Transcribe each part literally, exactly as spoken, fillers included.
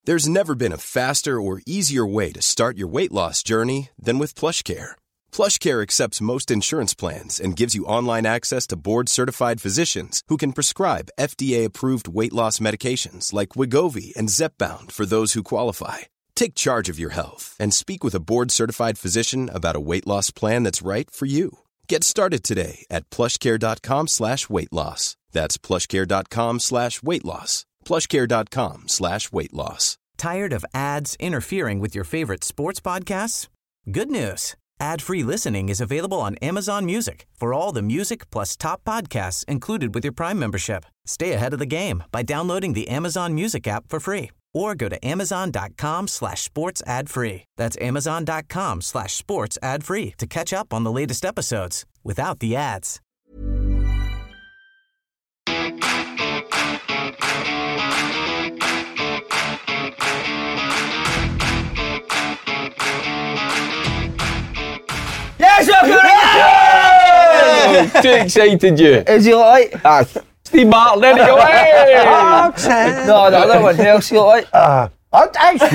There's never been a faster or easier way to start your weight loss journey than with PlushCare. PlushCare accepts most insurance plans and gives you online access to board-certified physicians who can prescribe F D A-approved weight loss medications like Wegovy and Zepbound for those who qualify. Take charge of your health and speak with a board-certified physician about a weight loss plan that's right for you. Get started today at plushcare.com slash weight loss. That's plushcare.com slash weight loss. plushcare.com slash weight loss. Tired of ads interfering with your favorite sports podcasts? Good news. Ad-free listening is available on Amazon Music for all the music plus top podcasts included with your Prime membership. Stay ahead of the game by downloading the Amazon Music app for free or go to amazon.com slash sports ad free. That's amazon.com slash sports ad free to catch up on the latest episodes without the ads. Yes, you're Too excited, you. Is he like? Ah, Steve Martin, there you go. Hey! No, the other one. Who else you like? Uh, I,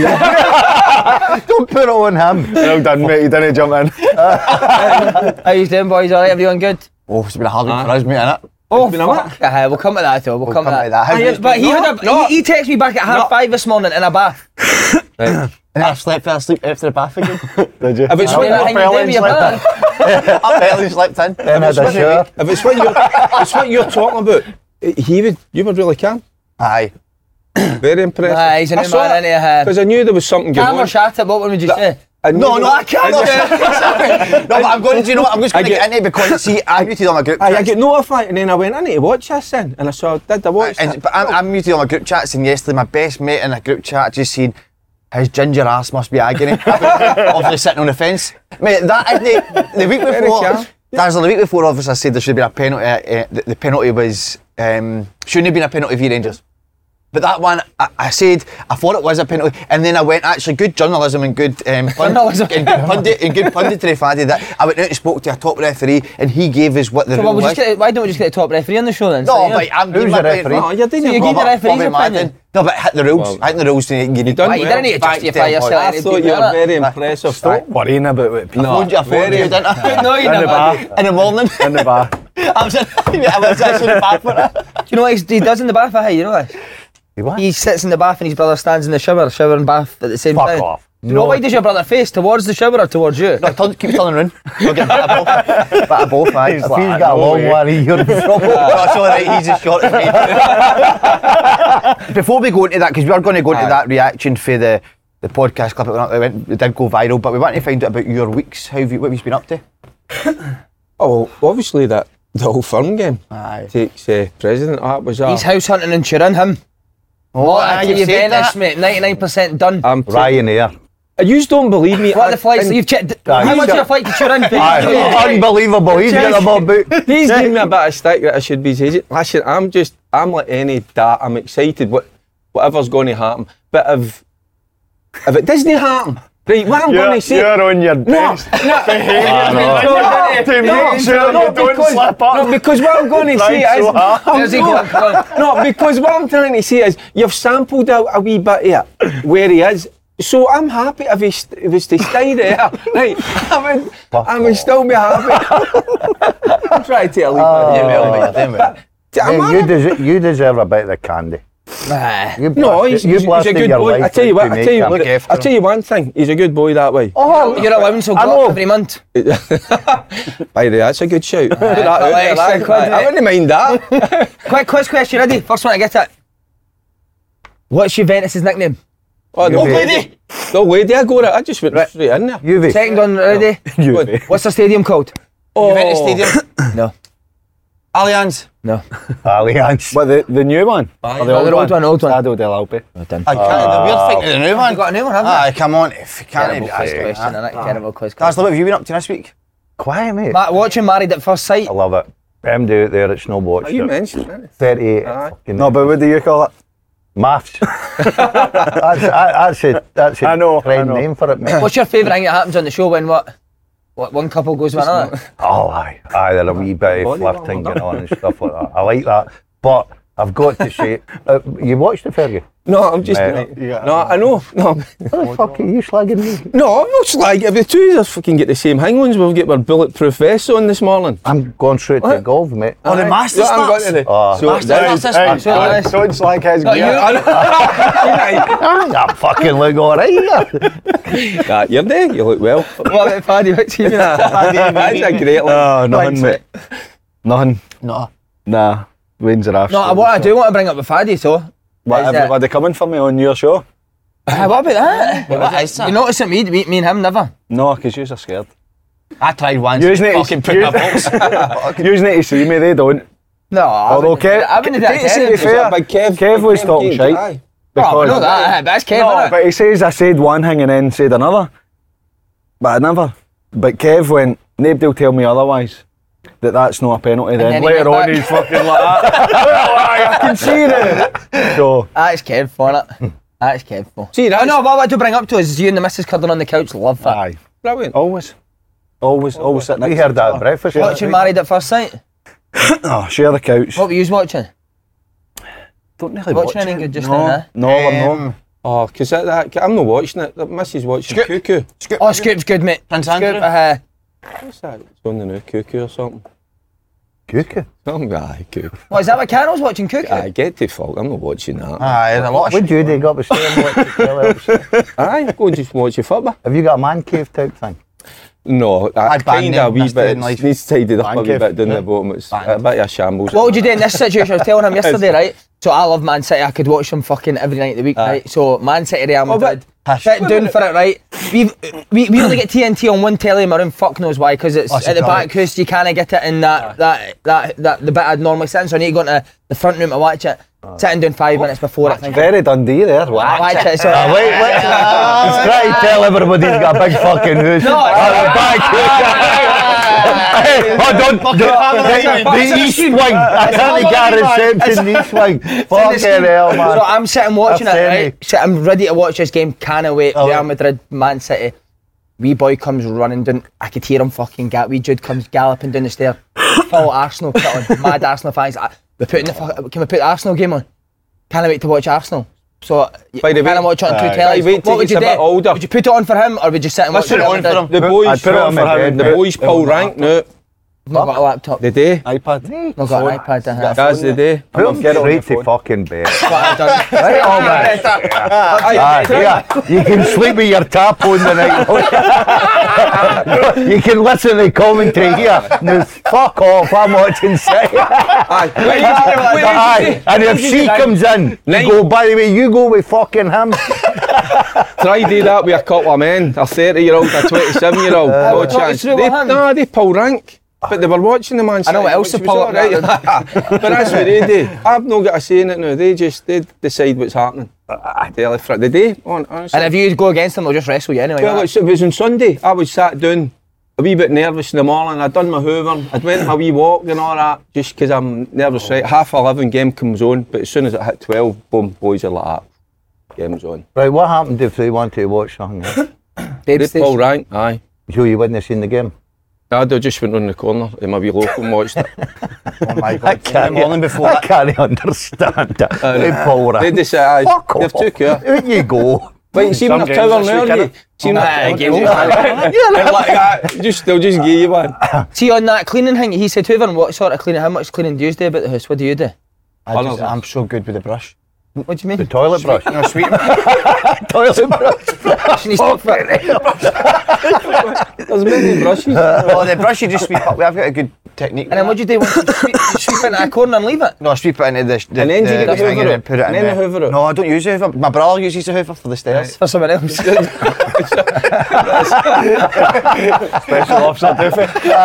I Don't put it on him. Well done, mate. You didn't jump in. How you doing, boys? All right? Everyone good? Oh, it's been a hard week for us, mate, innit? Oh, fuck. Uh, we'll come to that, though. We'll, We'll come, come to to that. that. How Ah, yes, did- but he No, had a, no. he, he texted me back at half No. five this morning in a bath. Right. And I slept fell asleep after the bath again. Did you? If it's I what mean, I you're, think you did with your brother. I barely slept in. Then had a shower. if it's what you're, it's what you're talking about, he would, you would really calm. Aye. Very impressive. Aye, he's a new I saw man, it, isn't he? because I knew there was something going Calm or on. shatter, what would you say? I knew No, there no, was- I can't. No, but I'm going to, you know what, I'm just going I to get get- into it because, see, I'm muted on my group Aye, I chats. get notified, and then I went, I need to watch this then. And I saw, did I watch And, it? but I'm, I'm muted on my group chats, and yesterday my best mate in a group chat just seen his ginger ass must be agony. Obviously sitting on the fence. Mate, that isn't it? The week Very before, calm. that's the week before, obviously I said there should have been a penalty. Uh, uh, the, the penalty was, um, shouldn't have been a penalty for Rangers. But that one, I, I said, I thought it was a penalty, and then I went, actually, good journalism and good um, pund- Journalism. and good pundit and good punditry, Faddy, that I went out and spoke to a top referee, and he gave us what the So rule what, we'll was. just get, why don't we just get the top referee on the show then? No, So, but I'm Who's giving the my- referee? No, you didn't. So you Robert- gave the referee's Bobby Madden. opinion? No, but hit the rules. Well, hit the rules. And you, you done Why, you well. didn't need to Back justify to yourself. ten I Any thought people, you were innit? very impressive. Stop worrying about it. I phoned you, I phoned you, didn't I? No, you In the never. bath. In the morning. In the bar. I was in, I was actually in the bath for it. Do you know what he does in the bath? Hey, you know that? You what? He sits in the bath and his brother stands in the shower, shower and bath at the same Fuck time. off. Do you know why does your brother face towards the shower or towards you? No, turn, keep turning around. I'll get a bit of both. Bit of both, aye. He's If like, he's got a long way. one, you're in trouble. That's all right, he's as short as me. Before we go into that, because we are going to go into Aye. that reaction for the, the podcast clip, it went, it went- it did go viral, but we want to find out about your weeks. How have you, what have you been up to? Oh, well, obviously that the whole firm game Aye. takes uh, president. Oh, that was a, He's house hunting in Turin, him. Oh, What aye, a you've said Juventus, that. mate. ninety-nine percent done. I'm t- Ryanair. You don't believe me. What are I- the flights? and You've checked. Aye, How he's much got- are a flight to Turin? Aye, unbelievable. He's got them all booked. He's giving me a bit of stick that I should be saying. Listen, I'm just, I'm like any dad. I'm excited. What, whatever's going to happen. But if, if it doesn't happen, right? What I'm You're, going to say. you're on your No, best no, behaviour. no, To no, make sure no, you don't because- slip up. No, because what I'm going to say Trying is, so hard. I'm There's he not- going, come on. no, because what I'm trying to say is, you've sampled a, a wee bit here where he is. So I'm happy if he st- if he was to stay there, right? I would, I would still be happy. I'm trying to tell you. Oh, yeah, well, mate, you're doing well. I'm Hey, you, deserve, you deserve a bit of the candy. Nah. You No, blasted- he's, you he's, he's a blasted good your boy. life I tell you out what. to I make tell you him. what. Look after I him. tell you one thing. He's a good boy that way. Oh, Your allowance will I go know. up every month. By the way, that's a good shout. Put that out well, there, excellent, that- quite I wouldn't mind that. Quick quiz question, ready? First one to get it. What's Juventus' nickname? Oh, no Juve. lady. No lady. I go. I just went straight in there. Juve. Second one, ready? Juve. What's the stadium called? Oh, Juventus Stadium. No. Allianz. No. Allianz. But the, the new one? Or No, the old one, old one. Stadio dell'Alpi. No, done. I can't, we're thinking of the new one. You got a new one, haven't you? Aye, come on. If you can't Terrible be quiz asking question, that. innit? Terrible quiz That's question. what have you been up to this week? Quiet, mate. Matt, watching Married at First Sight. I love it. M do it there, it's no watch. you mentioned it. thirty-eight. Aye. fucking- No, but what do you call it? Maths. that's, that, that's a, that's a I know, trend I know. name for it, mate. What's your favourite thing that happens on the show when what? What one couple goes with another? Oh, aye. Aye, there's a wee bit of Body flirting warmer. going on and stuff like that. I like that. But I've got to say, uh, you watched it, Fergie? No, I'm just. Right. No, I know. No, What the fuck are you slagging me? no, I'm not slagging. If the two of us fucking get the same hang ones, we'll get our bulletproof vests on this morning. I'm going straight to What? golf, mate. Oh, the Aye. Masters Yeah, I'm starts? going to the. Oh. so Masters that starts is- this So month. this- Don't slag his No, you- I fucking look alright here. Ah, you're there. You look well. What about Paddy? What team? That's a great one. Oh, nothing, Thanks, mate. Nothing. No. Nah. Wayne's are after. No, what I do want to bring up with Paddy, so. What, is that- everybody coming for me on your show? Uh, what about that? What is that? You notice it, me, me, me and him never. No, because you're scared. I tried once. Yous need to- Fucking put my box. You need to see me, they don't. No, I Although wouldn't- Kev, I wouldn't do that to say to the him. fair, Big Kev. Kev was Kev talking Keane, shite. aye. Oh, I know that, but that's Kev, No, innit? but he says I said one thing and then said another. But I never. But Kev went, nobody will tell me otherwise. That that's not a penalty then. then he Later went on back. he's fucking like that. I can see it. So, That's Kev for it. That's Kev for. See, Oh that's no, what I want to bring up to is you and the missus cuddling on the couch, love that. aye. brilliant. Always. Always, always sitting We next to heard each that other. at breakfast. Watching Married at First Sight? Oh, share the couch. What were you watching? Don't really Watching watch anything it. good just no, now, eh? No, I'm not. Um, Oh, because that, that, I'm not watching it. The missus watching Scoop. Cuckoo. Oh, Scoop's good, mate. Prince Scoop, Andrew? uh, What's that? It's on the new Cuckoo or something. Cuckoo. Something, aye, Cuckoo. what, is that what Carol's watching, Cookie? Aye, get to fuck. I'm not watching that. Aye, there's a lot of Would shit. you dig up a stair and watch the telly upstairs? Aye, go and just watch your football. Have you got a man cave type thing? No, I I'd ban kind them, of a wee missed it bit. in life. It needs tidied up a wee Thank you. bit down the bottom. It's a bit of a shambles. What would you do in this situation? I was telling him yesterday, right? So I love Man City. I could watch them fucking every night of the week, right? So Man City, Real Oh, but- Madrid. Sitting down for it, right? We've, we we only get T N T on one telly in my room. Fuck knows why, because it's Oh, it's at the brilliant. back house. You can't get it in that that that that the bit I'd normally sit in. So I need to go into the front room to watch it. Sitting down five minutes before it. Think, Very Dundee there. Wow. watch it. So, Ah, wait, wait. He's trying to tell everybody he's got a big fucking house. No, Ah, the back. Hey, oh, don't, don't, the, the east wing. I can't get a reception in the east wing. Fucking hell, man. So I'm sitting watching it, That's right? funny. So I'm ready to watch this game. Can't wait. Oh, Real yeah. Madrid, Man City. Wee boy comes running down. I could hear him fucking gallop. Wee Jude comes galloping down the stair. Full Arsenal kit on. Mad Arsenal fans. I, we're putting the fuck, can we put the Arsenal game on? Can't wait to watch Arsenal. So By the way, can I watch it on two aye. tellies? Wait till What would he's you a do? bit older. Would you put it on for him, or would you sit and watch Let's put it Real on for Madrid? him. The boys I'd put it for on my him. bed, The mate. boys pull rank now. Not got a laptop. The day. iPad. Not got an iPad. Uh-huh. That's the day. Put him Get it on straight your to phone. fucking bed. What I've done. Right, all right. Aye, yeah. You can sleep with your tap on the night. You can listen to commentary here. No, fuck off, I'm watching City. Aye. Aye, and if she comes in, you go, by the way, you go with fucking him. Try do that with a couple of men, a thirty year old, a twenty-seven year old. No what talk us chance. through They, what happened? no, they pull rank. But they were watching the Man City. I know what else which they was pull up alright. that But that's what they do. I've not got a say in it now. They just they decide what's happening. Daily for the day. On, honestly. And if you go against them, they'll just wrestle you anyway. Well, right? it's- it was on Sunday. I was sat down, a wee bit nervous in the morning. I'd done my hoovering. I'd went my wee walk and all that, just because I'm nervous. Right, half eleven game comes on, but as soon as it hit twelve, boom, boys are like that. Game's on. Right, what happened if they wanted to watch something? Babe They station. pull rank, aye. Joe, you wouldn't have seen the game? I just went round the corner in my wee local and watched it. Oh my I God. In the can't, morning before I that. can't understand that. They pull They rank. decide, Fuck they've off. took her. Out you go. Wait, see Some when they're games towering this week, early. innit? See when Aye, they're games. They're like that. Just, they'll just give you one. See on that cleaning thing, he said, Hoover, what sort of cleaning, how much cleaning do you do about the house? What do you do? I just, I'm so good with the brush. What do you mean? The toilet brush. No, sweet. Toilet brush. And he's stuck for it. There's many brushes. Well, the brush you just sweep up. I've got a good technique. And then what do you do once you sweep, you sweep into a corner and leave it? No, I sweep it into the, the, And then do you the get the thing hoover and then up? put it And in then the... the hoover up? No, I don't use the hoover. My brother uses the hoover for the stairs. For someone else. Special officer Doofy.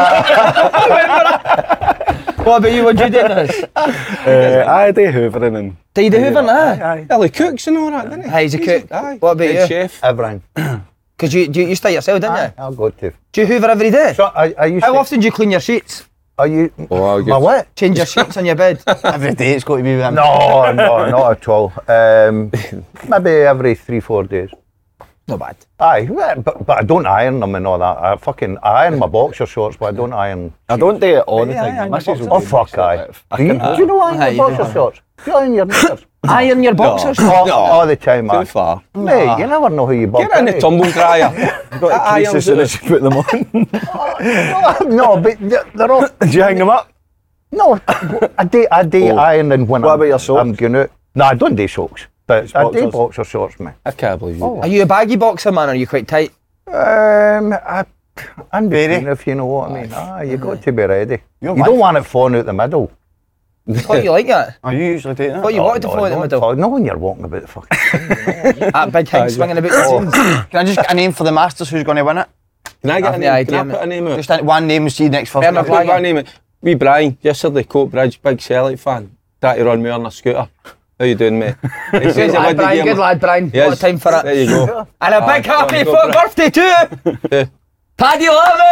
What about you? What do you do in this? Uh, I do hoovering and... Do you do Hoover? Aye. Aye. Well, he cooks and all that, doesn't he? Aye, he's a cook. Aye. What about Head you? chef. Everything. Because you, you, you stay yourself, didn't you? I'll go to. Do you Hoover every day? So, are, are you... How often do you clean your sheets? Are you... Oh, I'll My get- what? Change your sheets on your bed? Every day it's got to be with him. No, no, not at all. Um, maybe every three, four days. Not bad. Aye, well, but, but I don't iron them and all that. I fucking I iron my boxer shorts, but I don't iron. I don't do it all the Yeah, time. yeah, My missus will Oh do fuck, it. aye. I Do you, can- do you know iron Aye, your you boxer do. shorts? Do you iron your knickers? Iron your boxers? all, all the time, Too man. far. Mate, you never know who you bump Get in the into. tumble dryer. I've got to crease as soon as you put them on. No, but they're they're all. Do you hang them up? No, I do, I do Oh. ironing when What I'm, about your socks? I'm going out. No, I don't do socks, but It's I do boxers. boxer shorts, man. I can't believe you. Are you a baggy boxer, man, or are you quite tight? Um, I, I'm Very. between, if you know what I mean. Ah, you got to be ready. You're You mad. don't want it falling out the middle. Thought you like that? Oh, you usually do that? Thought you wanted to no, fall in the don't middle. fall- Not when you're walking about the fucking. That big thing swinging about the scenes. Can I just get a name for the Masters who's going to win it? Can I get I've a no name? Can idea, I put a name out? Just a- one name, see you next first. Bernard night. Langer. What name it? Wee Brian, yesterday, Coat Bridge, big Celtic fan. Tried to run me on a scooter. How you doing, mate? He Good says I lad, won the Brian. game. Good lad, Brian. Yes, What a time for it. There you go. And a big Ah, happy go, foot go, birthday too! Paddy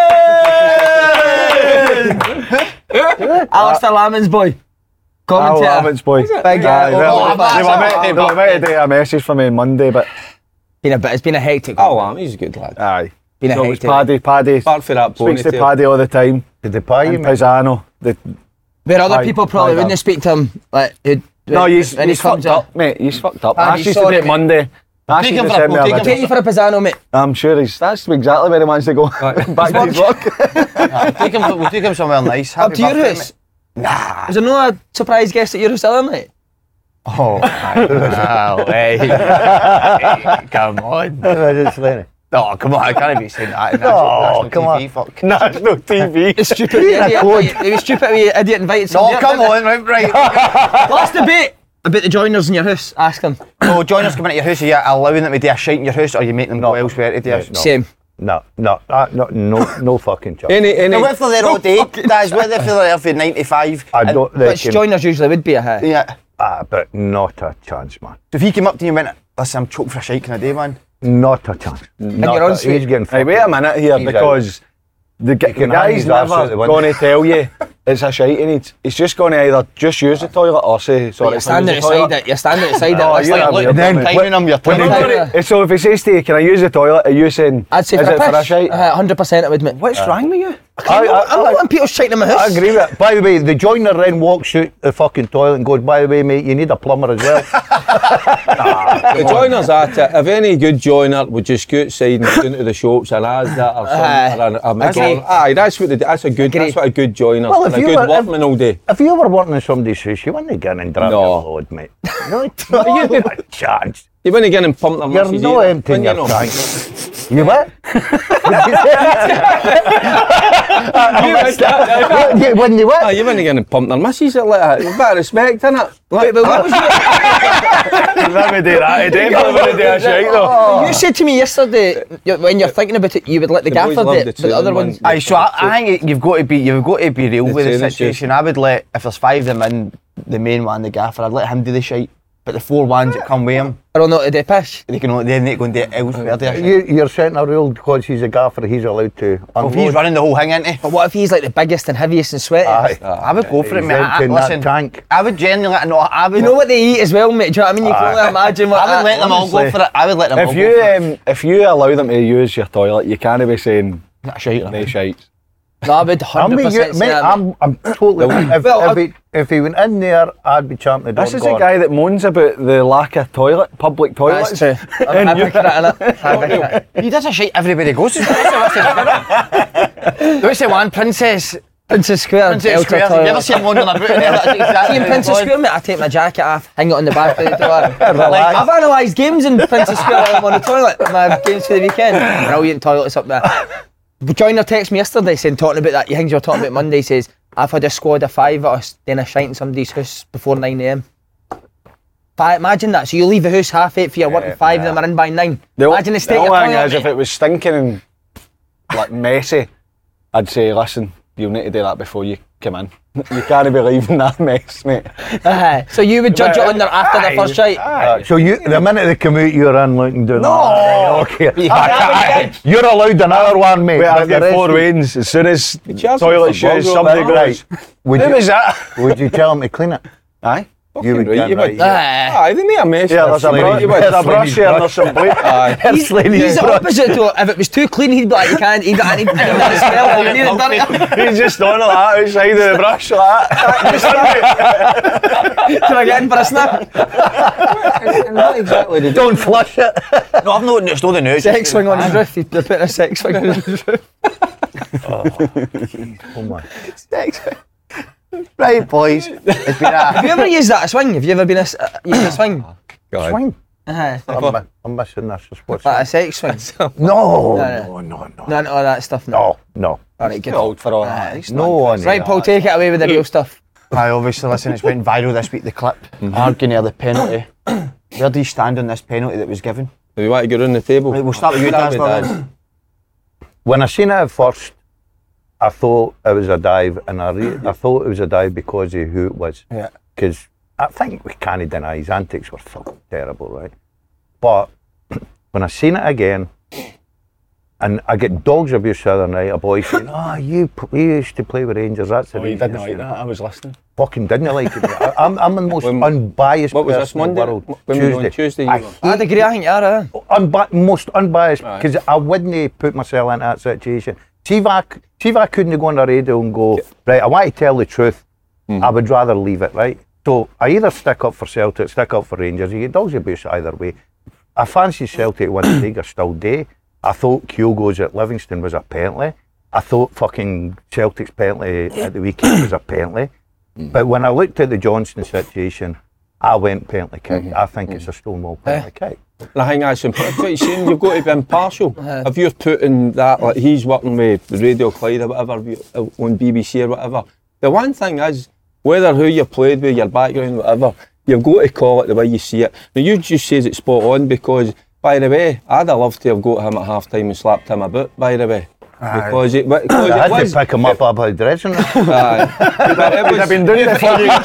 Lemon! Alistair Lamon's boy. Oh, Commentator. Lamon's boy. Big, uh, Aye, oh, well, oh, they that's were it. meant- they were meant to do a message for me on Monday, but Been a bit, it's been a hectic Oh, um, he's a good lad. aye. Been a So it's hectic Paddy, Paddy Apart for that speaks to ponytail. Paddy all the time. Did they pay you, And mate? Pisano. The, Where other Aye, people probably aye, wouldn't aye. speak to him. Like, who'd, no, when- he's, when he he's comes fucked up. up, mate. He's fucked up. Paddy, I asked you to sorry, do it mate. Monday. I asked Take you him to for a- send me we'll a take him video. Take you for a Pisano, mate. I'm sure he's, that's exactly where he wants to go. Back to his work. We'll take him, we'll take him somewhere nice. Up Happy to your birthday, house. mate. Nah. Was there no a surprise guest at your house other night? Oh, wow, hey. Come on. It's Lenny. No, come on, I can't be saying that. No, come on. Fuck. National T V. The stupid idiot. It was stupid wee idiot invited No, somebody. come on, right, right. Last debate about the joiners in your house. Ask them. No, joiners coming into your house, are you allowing them to do a shite in your house, or are you making them go elsewhere to do a Yeah, no. Same. No, no, uh, no, no, no fucking chance. Any, any. Now, what if they're there all day? Guys, what if they're there for ninety-five? I don't Which reckon. joiners usually would be a hit. Yeah. Ah, but not a chance, man. So if he came up to you and went, listen, I'm choked for a shite, can I do, man? Not a chance. Not you're on a, sweet. he's getting Hey, wait a fucking- minute here, he's because the, gu- the can hang guy's his arse out the never window. going to tell you it's a shite he needs. He's just going to either just use the toilet or say, sorry, You're it's standing use the toilet. aside it. You're standing aside No, it. you're Like, a look, weird then man. Timing him, you're when timing he- him. uh, So if he says to you, can I use the toilet, are you saying, I'd say is for it a for a piss. shite? Uh, one hundred percent I would, mate. What's wrong with you? I, I'm not I, wanting people shite in my house. I agree with it. By the way, the joiner then walks out the fucking toilet and goes, by the way, mate, you need a plumber as well. The joiners at it, if any good joiner would just go outside and go into the shops and as that or Aye. something, or a, a Agree. McDonald's. Aye, that's what they do. That's a good. Agree. That's what a good joiner. Well, if and a you good were- if- workman all day. If you were working in somebody's house, you wouldn't get in and drop No. your load, mate. No, no, no chance. You wouldn't get and pump their You're masses not either, emptying wouldn't your you know? tank. You what? You missed that. You wouldn't you Aye, what? you wouldn't get and pump their masses like that. You've got respect, innit? Like, But what was you, Never do that. He definitely wouldn't do a shite though. you said to me yesterday, you- when you're thinking about it, you would let the, The boys gaffer love do it, the but the other training ones... ones. Aye, so I, I think you've got to be you've got to be real with the training situation. I would let if there's five of them in, the main one, the gaffer, I'd let him do the shite. But the four ones that come with him, I don't know what to do, pish. they can only then they go and do it elsewhere. do a shite. You, you're setting a rule because he's a gaffer, he's allowed to Well, if unload. he's running the whole thing, isn't he? But what if he's like the biggest and heaviest and sweatiest? Aye. I would go for it, He's mate. I, I, emptying that listen, tank. I would genuinely, no, I would. You know what they eat as well, mate? Do you know what I mean? You can only imagine what I would let them all go honestly. for it. I would let them all If go you for it. um, if you allow them to use your toilet, you can't be saying Not a shite. they shite. No, I would I'm, one hundred with you, percent say mate, that. I'm, I'm totally. If, Well, if, he, if he went in there, I'd be champing the door. This is going, the guy that moans about the lack of toilet, public toilets. That's true. I'm happy for that, innit? Happy for it. He does a shite everybody goes to. What's the one, Princess? Princess Square. Princess Elter Square. Have you toilet. ever seen one on a boot in there? That's exactly See in what Princess it's Square, mate, I take my jacket off, hang it on the back of the door. Relax. I've analysed games in Princess Square while I'm on the toilet. My games for the weekend. Brilliant toilets up there. But Joyner texted me yesterday saying, talking about that, you things you were talking about Monday, he says, I've had a squad of five of us doing a shite in somebody's house before nine a m. Fi- Imagine that. So you leave the house half eight for your work and five of them are in by nine. The, Imagine the state the of only your thing toilet, is, if mate. it was stinking and like messy, I'd say, listen, you'll need to do that before you come in. You can't be leaving that mess, mate. Uh-huh. So you would judge it on their after the first shite? Uh, so you, the minute they come out, you're in looking down. No. Okay. You're allowed another one, mate. Wait, but I've the got rest four of- wins. As soon as charge toilet them for shoes, bugs somebody over goes, Would who you, was that? would you tell him to clean it? Aye. You would right, get you right. would. Yeah. Aye. Aye, they made a mess. Yeah, there's a, Right, bru- you would. there's a brush here and there's some bleach. Aye. He's, he's the opposite to if it was too clean, he'd be like, you can't, he'd, he'd, he'd, he'd, he'd smell it, you need it dirty. He's just on like that outside of the brush like that. Can I get in for a snap? Not exactly. the- Don't flush it. No, I've not, it's not the news. Sex swing on his roof, he'd put a sex swing on his roof. Oh my. Right, boys. It's been a... Have you ever used that a swing? Have you ever been a, s- uh, used a swing? God. Swing. Uh-huh. I'm, mi- I'm missing this. What's Like a that? sex swing? No, No, no, no, no. None of all that stuff, no. No, no. Alright, good. Too old for all that. No one. Right, Paul, take it away with the real stuff. Aye, obviously, listen, it's went viral this week, the clip, arguing over the penalty. Where do you stand on this penalty that was given? Do you want to go round the table? Right, we'll start with you, Start with Dan. Dan. When I seen it at first, I thought it was a dive, and I re- I thought it was a dive because of who it was. Yeah. Because I think we can't deny his antics were fucking terrible, right? But when I seen it again, and I get dogs abuse the other night, a boy saying, "Ah, oh, you p- you used to play with Rangers. That's the Oh, you reason." didn't like that, I was listening. Fucking didn't like it. I, I'm I'm the most When- unbiased What was this person in the Monday? world. When we were on Tuesday, you I were- I'd agree, I think you are, uh. unbi- most unbiased Right. because I wouldn't put myself into that situation. See if I, c- see if I couldn't go on the radio and go, right, I want to tell the truth, I would rather leave it, right? So I either stick up for Celtic, stick up for Rangers, you get dogs abuse either way. I fancy Celtic win the league, I still do. I thought Kyogo's at Livingston was a penalty. I thought fucking Celtic's penalty at the weekend was a penalty. But when I looked at the Johnston situation, I went penalty kick. I think it's a Stonewall penalty kick. And I think that's important. What you're saying, you've got to be impartial. If you're putting that, like he's working with Radio Clyde or whatever, you- on B B C or whatever, the one thing is, whether who you played with, your background, whatever, you've got to call it the way you see it. Now, you just says it's spot on because, by the way, I'd have loved to have got him at half time and slapped him a bit, by the way. Because it, because I it had was. to pick him up out of the dressing room. Aye. But it was, I've been doing it for you.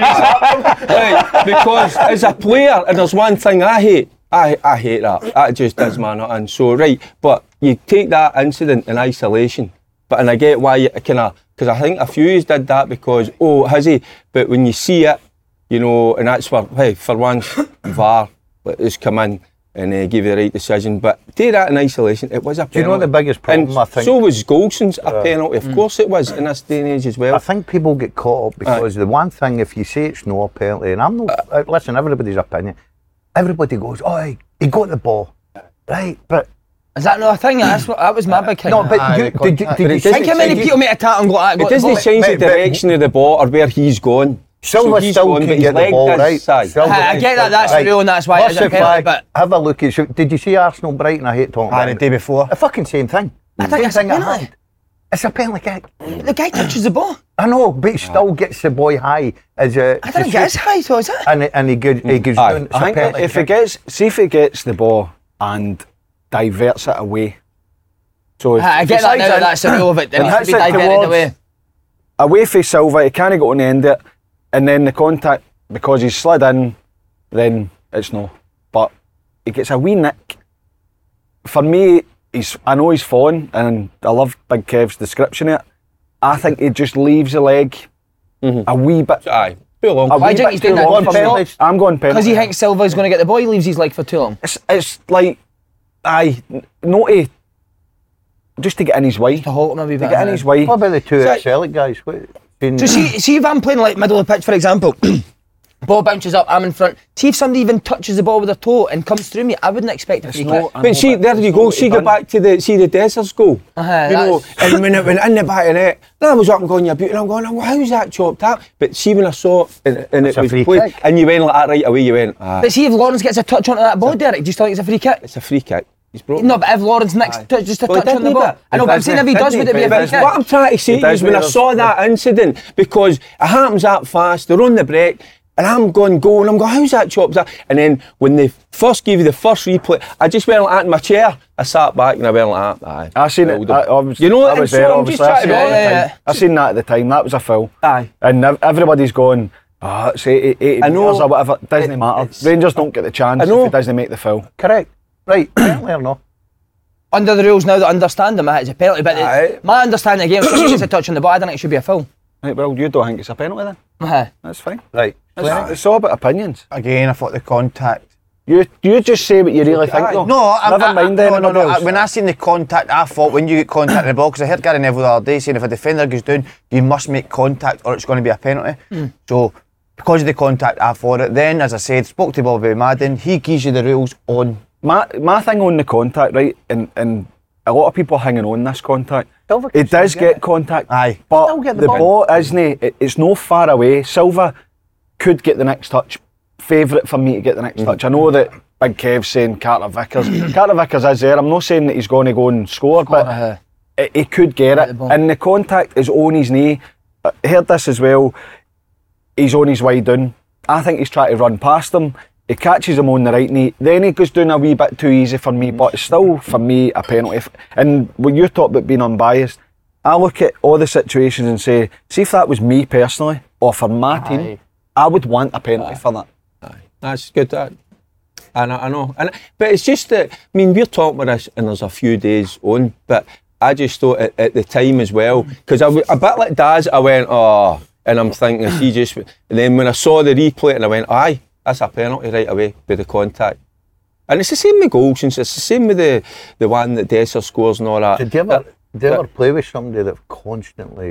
right, because as a player, and there's one thing I hate, I, I hate that. That just does my nut in. So, right, but you take that incident in isolation, but and I get why you kind of, because I think a few of you did that because, oh, has he? But when you see it, you know, and that's where, hey, for once, V A R has come in and uh, give you the right decision. But take that in isolation, it was a penalty. Do you know what the biggest problem and I think? so was Golson's a penalty. Of course it was in this day and age as well. I think people get caught up because the one thing, if you say it's no a penalty, and I'm not, uh, listen, everybody's opinion, everybody goes, oh, he, he got the ball, right? But Is that not a thing? That's what, that was my big thing. no, but Aye, you, the did, you, contact. did But you it see? Think how many people make a tackle and go, ah, It got the doesn't ball. change the But- but- direction of the ball or where he's gone. Silva he's still gone, can but his get the leg ball, does right? side. Silva Aye, I can- get that, that's the rule and that's why it Plus is a the penalty, fact- but- have a look. At, did you see Arsenal Brighton? I hate talking Aye, about the it. day before. The fucking same thing. I think Same it's a thing at penalty. hand. It's a penalty kick. The guy touches the ball. I know, but he still gets the boy high as a. I didn't get his high, so is it? And he- and he goes, he goes Aye. down. It's I a think penalty if he kick. gets, see if he gets the ball and diverts it away. So if, I if get he that slides now, in that's the rule of it. It and needs to hits be it diverted towards- away. away from Silva, he can't go on the end of it, and then the contact, because he's slid in, then it's no. But he gets a wee nick. For me, he's, I know he's fallen, and I love Big Kev's description of it. I think he just leaves the leg a wee bit. Aye, too long. A Why wee do you think bit he's too doing that? long For for me. penalties? I'm going penalty. Because he thinks Silva's going to get the ball, he leaves his leg for too long. It's, it's like, aye, not to, just to get in his way. To halt him a wee To bit. get in his way. What about the two So- Celtic guys? What, been, So see, see if I'm playing like middle of the pitch, for example, ball bounces up, I'm in front. See if somebody even touches the ball with their toe and comes through me, I wouldn't expect a free not- kick. I know, But see, but there it's you not go. what See, he go done. back to the see the Deserts goal. Uh-huh, you know, that's- and when it went in the back of the net, and I was up and going, "You beauty!" And I'm going, "Well, how's that chopped up?" But see, when I saw it and, and it a was free played, kick. and you went like that right away, you went, "Ah, But see if Lawrence gets a touch onto that ball, Derek, do you still think it's a free kick? it's a free kick." He's broken. No, but if Lawrence next touch, just a Well, touch on the didn't he, ball. but- I know, but I'm saying if he does, would it be a free But kick? what I'm trying to say It to you does is when I with saw us. that incident, because it happens that fast, they're on the break, and I'm going, go, and I'm going, how's that chopped up? And then when they first gave you the first replay, I just went like that in my chair. I sat back and I went like that. Aye. I seen it. Well I, done. I was, You know, I and was so there. I'm Obviously, just I seen it trying at to- the Yeah, time. yeah, I seen that at the time. That was a foul. Aye. And ev- everybody's going, ah, it's eighty, eighty I know. metres or whatever. It doesn't It- matter. it's- Rangers don't get the chance I know. if he doesn't make the foul. correct. Right, penalty or no? Under the rules now that understand them, it's a penalty. But Aye. it, my understanding again, if somebody gets a touch on the ball, I don't think it should be a foul. Right, well, you don't think it's a penalty then? Uh-huh. That's fine. Right. It's, it's all about opinions. Again, I thought the contact. You you just say what you really think, though. No, I, Never I, mind I, no, no, anybody no. else. I, when I seen the contact, I thought when you get contact in the ball, because I heard Gary Neville the other day saying if a defender goes down, you must make contact or it's going to be a penalty. Mm. So, because of the contact, I thought it. Then, as I said, spoke to Bobby Madden, he gives you the rules on. My my thing on the contact, right, and, and a lot of people hanging on this contact, Silva it does get get it. contact, Aye. but Still get the the ball. ball isn't, it, it's no far away. Silva could get the next touch. Favourite for me to get the next touch. I know that Big Kev's saying Carter Vickers. Carter Vickers is there. I'm not saying that he's going to go and score, but uh-huh. it, he could get At it. the ball. And the contact is on his knee. I heard this as well. He's on his way down. I think he's trying to run past him. He catches him on the right knee. Then he goes down a wee bit too easy for me, but it's still, for me, a penalty. And when you talk about being unbiased, I look at all the situations and say, see if that was me personally, or for my team, Aye. I would want a penalty Aye. for that. Aye. That's good. That. And I, I know. And but it's just that, I mean, we're talking about this and there's a few days on, but I just thought at, at the time as well, because I w- a bit like Daz, I went, oh, and I'm thinking, is he just, and then when I saw the replay and I went, aye, that's a penalty right away with the contact. And it's the same with goals, and it's the same with the, the one that Dessers scores and all that. Did you ever, did you ever play with somebody that That- constantly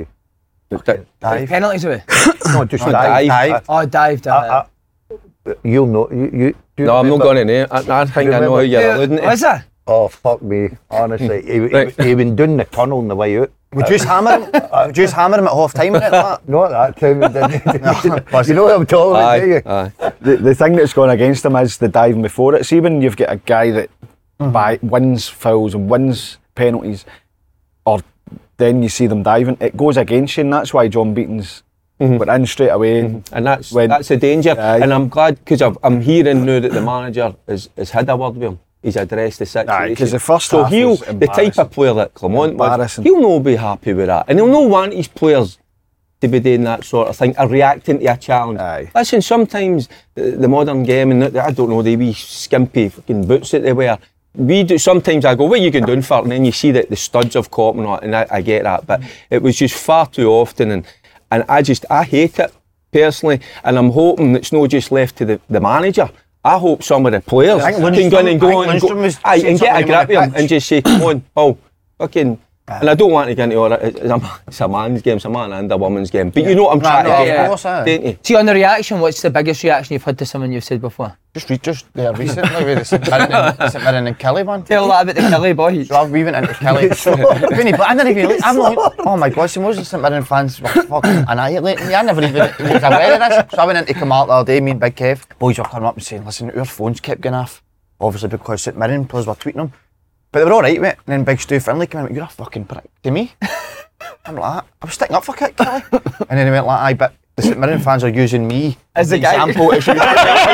Dive. Penalties away. no just No, dive? dive. I- Oh, dived. I- Uh, I- You'll know. You, you, do you No, I'm not remember- going in there. I, I think I know how you're alluding to. was it? Oh fuck me! Honestly, he, Right. he, he been doing the tunnel on the way out. Would you just hammer him? Would you just hammer him at half time? Like that? Not that time, he didn't. You know what I'm talking about, do you? Aye, aye. The, the thing that's gone against him is the diving before it. See, when you've got a guy that by, wins fouls and wins penalties, or then you see them diving, it goes against you, and that's why John Beaton's went in straight away. And that's When- that's the danger. Aye. And I'm glad, because I'm hearing now that the manager has, has had a word with him. He's addressed the situation. 'cause the first so half he'll, was the type of embarrassing. player that Clement was, Embarrassing. he'll not be happy with that. And he'll not want his players to be doing that sort of thing, or reacting to a challenge. Aye. Listen, sometimes the, the modern game, and I don't know, the wee skimpy fucking boots that they wear, we do, sometimes I go, what are you going doing for it? And then you see that the studs have caught and all that, and I, I get that. But it was just far too often, and, and I just, I hate it personally, and I'm hoping it's not just left to the, the manager. I hope some of the players I think can go in Lundstrom- and go I on think and, go, Lundstrom was aye, saying and get a something grip on the of him pitch. and just say, come on, Paul, fucking. And I don't want to get into all that. It's a, it's a man's game, it's a man and a woman's game. But you know what I'm Nah, trying no, to get of at, course, aye. don't you? See, on the reaction, what's the biggest reaction you've had to someone you've said before? Just, re- just there recently with the St Mirren and, the St Mirren and Kelly one. Tell that about the Kelly boys. So I've- we went into Kelly. When he, I didn't even. I'm not. Oh my God! So most of the St Mirren fans were fucking annihilating me. I never even was aware of this. So I went into Kamal the other day. Me and Big Kev, boys were coming up and saying, "Listen, our phones kept going off." Obviously because St Mirren players were tweeting them, but they were all right with it. And then Big Stu Finlay came in and went, "You're a fucking prick to me." I'm like, that. I was sticking up for Kit Kelly. And then he went like, "Aye, but the St Mirren fans are using me As the guy. example." to show you."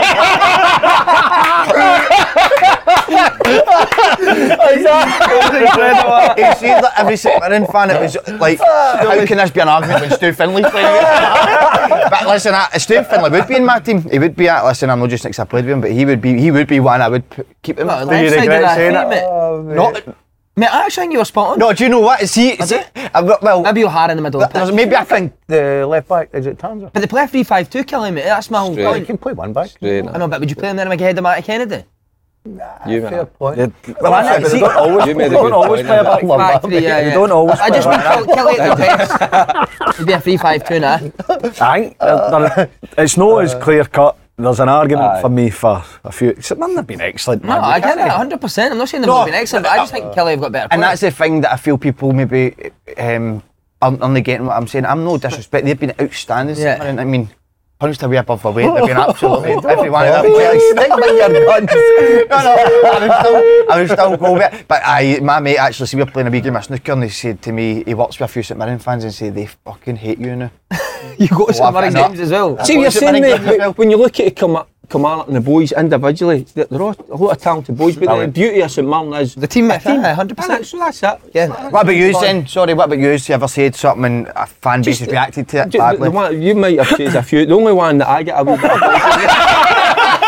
He said that every St Mirren fan, it was like, how can this be an argument when Stu Finlay's playing it? But listen, I, Stu Finlay would be in my team. He would be at, listen, I'm not just because I played with him, but he would be he would be one I would p- keep him. Well, Do you left side regret of that saying feet, it? mate. Oh, mate. Not, Mate, I actually think you were spot on. no, do you know what? See, see uh, well, Maybe you're hard in the middle of the there's pitch. maybe I think The left back, is it Tanzer? But they play three five two, Kelly, mate. That's my whole Straight. Oh, you point. can play one back. Straight. I know, but would you play him then ahead of Matty Kennedy? You, Fair man. point. Yeah, Well, I know, but see- they don't always, You made a they don't good always point play a there. back. Back three, yeah, They yeah. don't always I play just a mean back. Kelly, Kelly at the best. It'd be a three five two now. I think there- there- it's not as clear cut. There's an argument Aye. for me for a few. St Mirren have been excellent. No, man. You I get can't it, really- one hundred percent. I'm not saying they've No, not been excellent, but I just think Kelly have got better and players. that's the thing that I feel people maybe um, aren't only getting what I'm saying. I'm no disrespect. They've been outstanding. Yeah. Yeah. I mean, punched away above their weight. They've been absolutely every one of them. Stick with your guns. No, no, I would still, I would still go with it. But I, my mate actually, see, we were playing a wee game of snooker, and he said to me, he works with a few St Mirren fans, and said they fucking hate you now. You go to Well, some Mirren I- games as well. See, you're What's it saying been that again as well? when you look at Kamala Kamala and the boys individually, they're they're all a lot of talented boys, but the beauty of St Mirren is The team, a team. one hundred percent. That's- So that's it. Yeah. What about you, then? Sorry, what about you? Have you ever said something and a fan base has reacted to it Ju- the- badly? the one- you might have changed a few. The only one that I get a wee bit of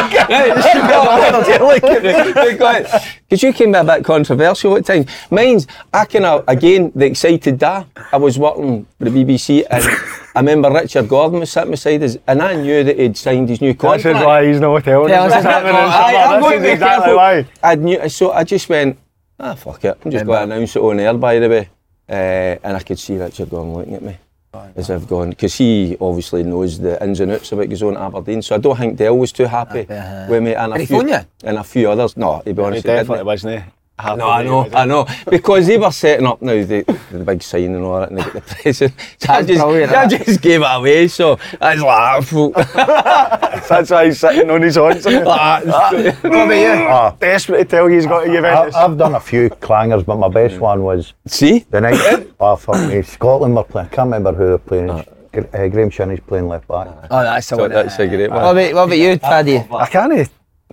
Because you can be a bit controversial at times. Mine's, I kind of, again, the excited da. I was working for the B B C and I remember Richard Gordon was sitting beside us and I knew that he'd signed his new contract. This is why he's not telling Yeah, us this what's is- happening in I- I'm summer. going This to is be exactly careful. why. I knew, so I just went, ah, fuck it. I'm just going to announce it on air, by the way. Uh, and I could see Richard Gordon looking at me as I've gone, because he obviously knows the ins and outs of what goes on at Aberdeen. So I don't think Dale was too happy with me. And Did a he few, phone you? and a few others. No, to be He honest, he didn't. definitely wasn't. Happy No, I with it, know, was he? I know. Because they were setting up now the, the big sign and all that, and they got the present. So I That's just, brilliant, I that. just gave it away. So I was like, That's why he's sitting on his horns. like What about you? Ah, Desperate to tell you he's got to give I, in. I've done a few clangers, but my best one was see? the night. Oh, fuck me. Scotland were playing. I can't remember who they're playing. Gra- Uh, Graham Shinney's playing left back. Oh, that's the So one. that's a great What one. about, what about you, Paddy? I can't.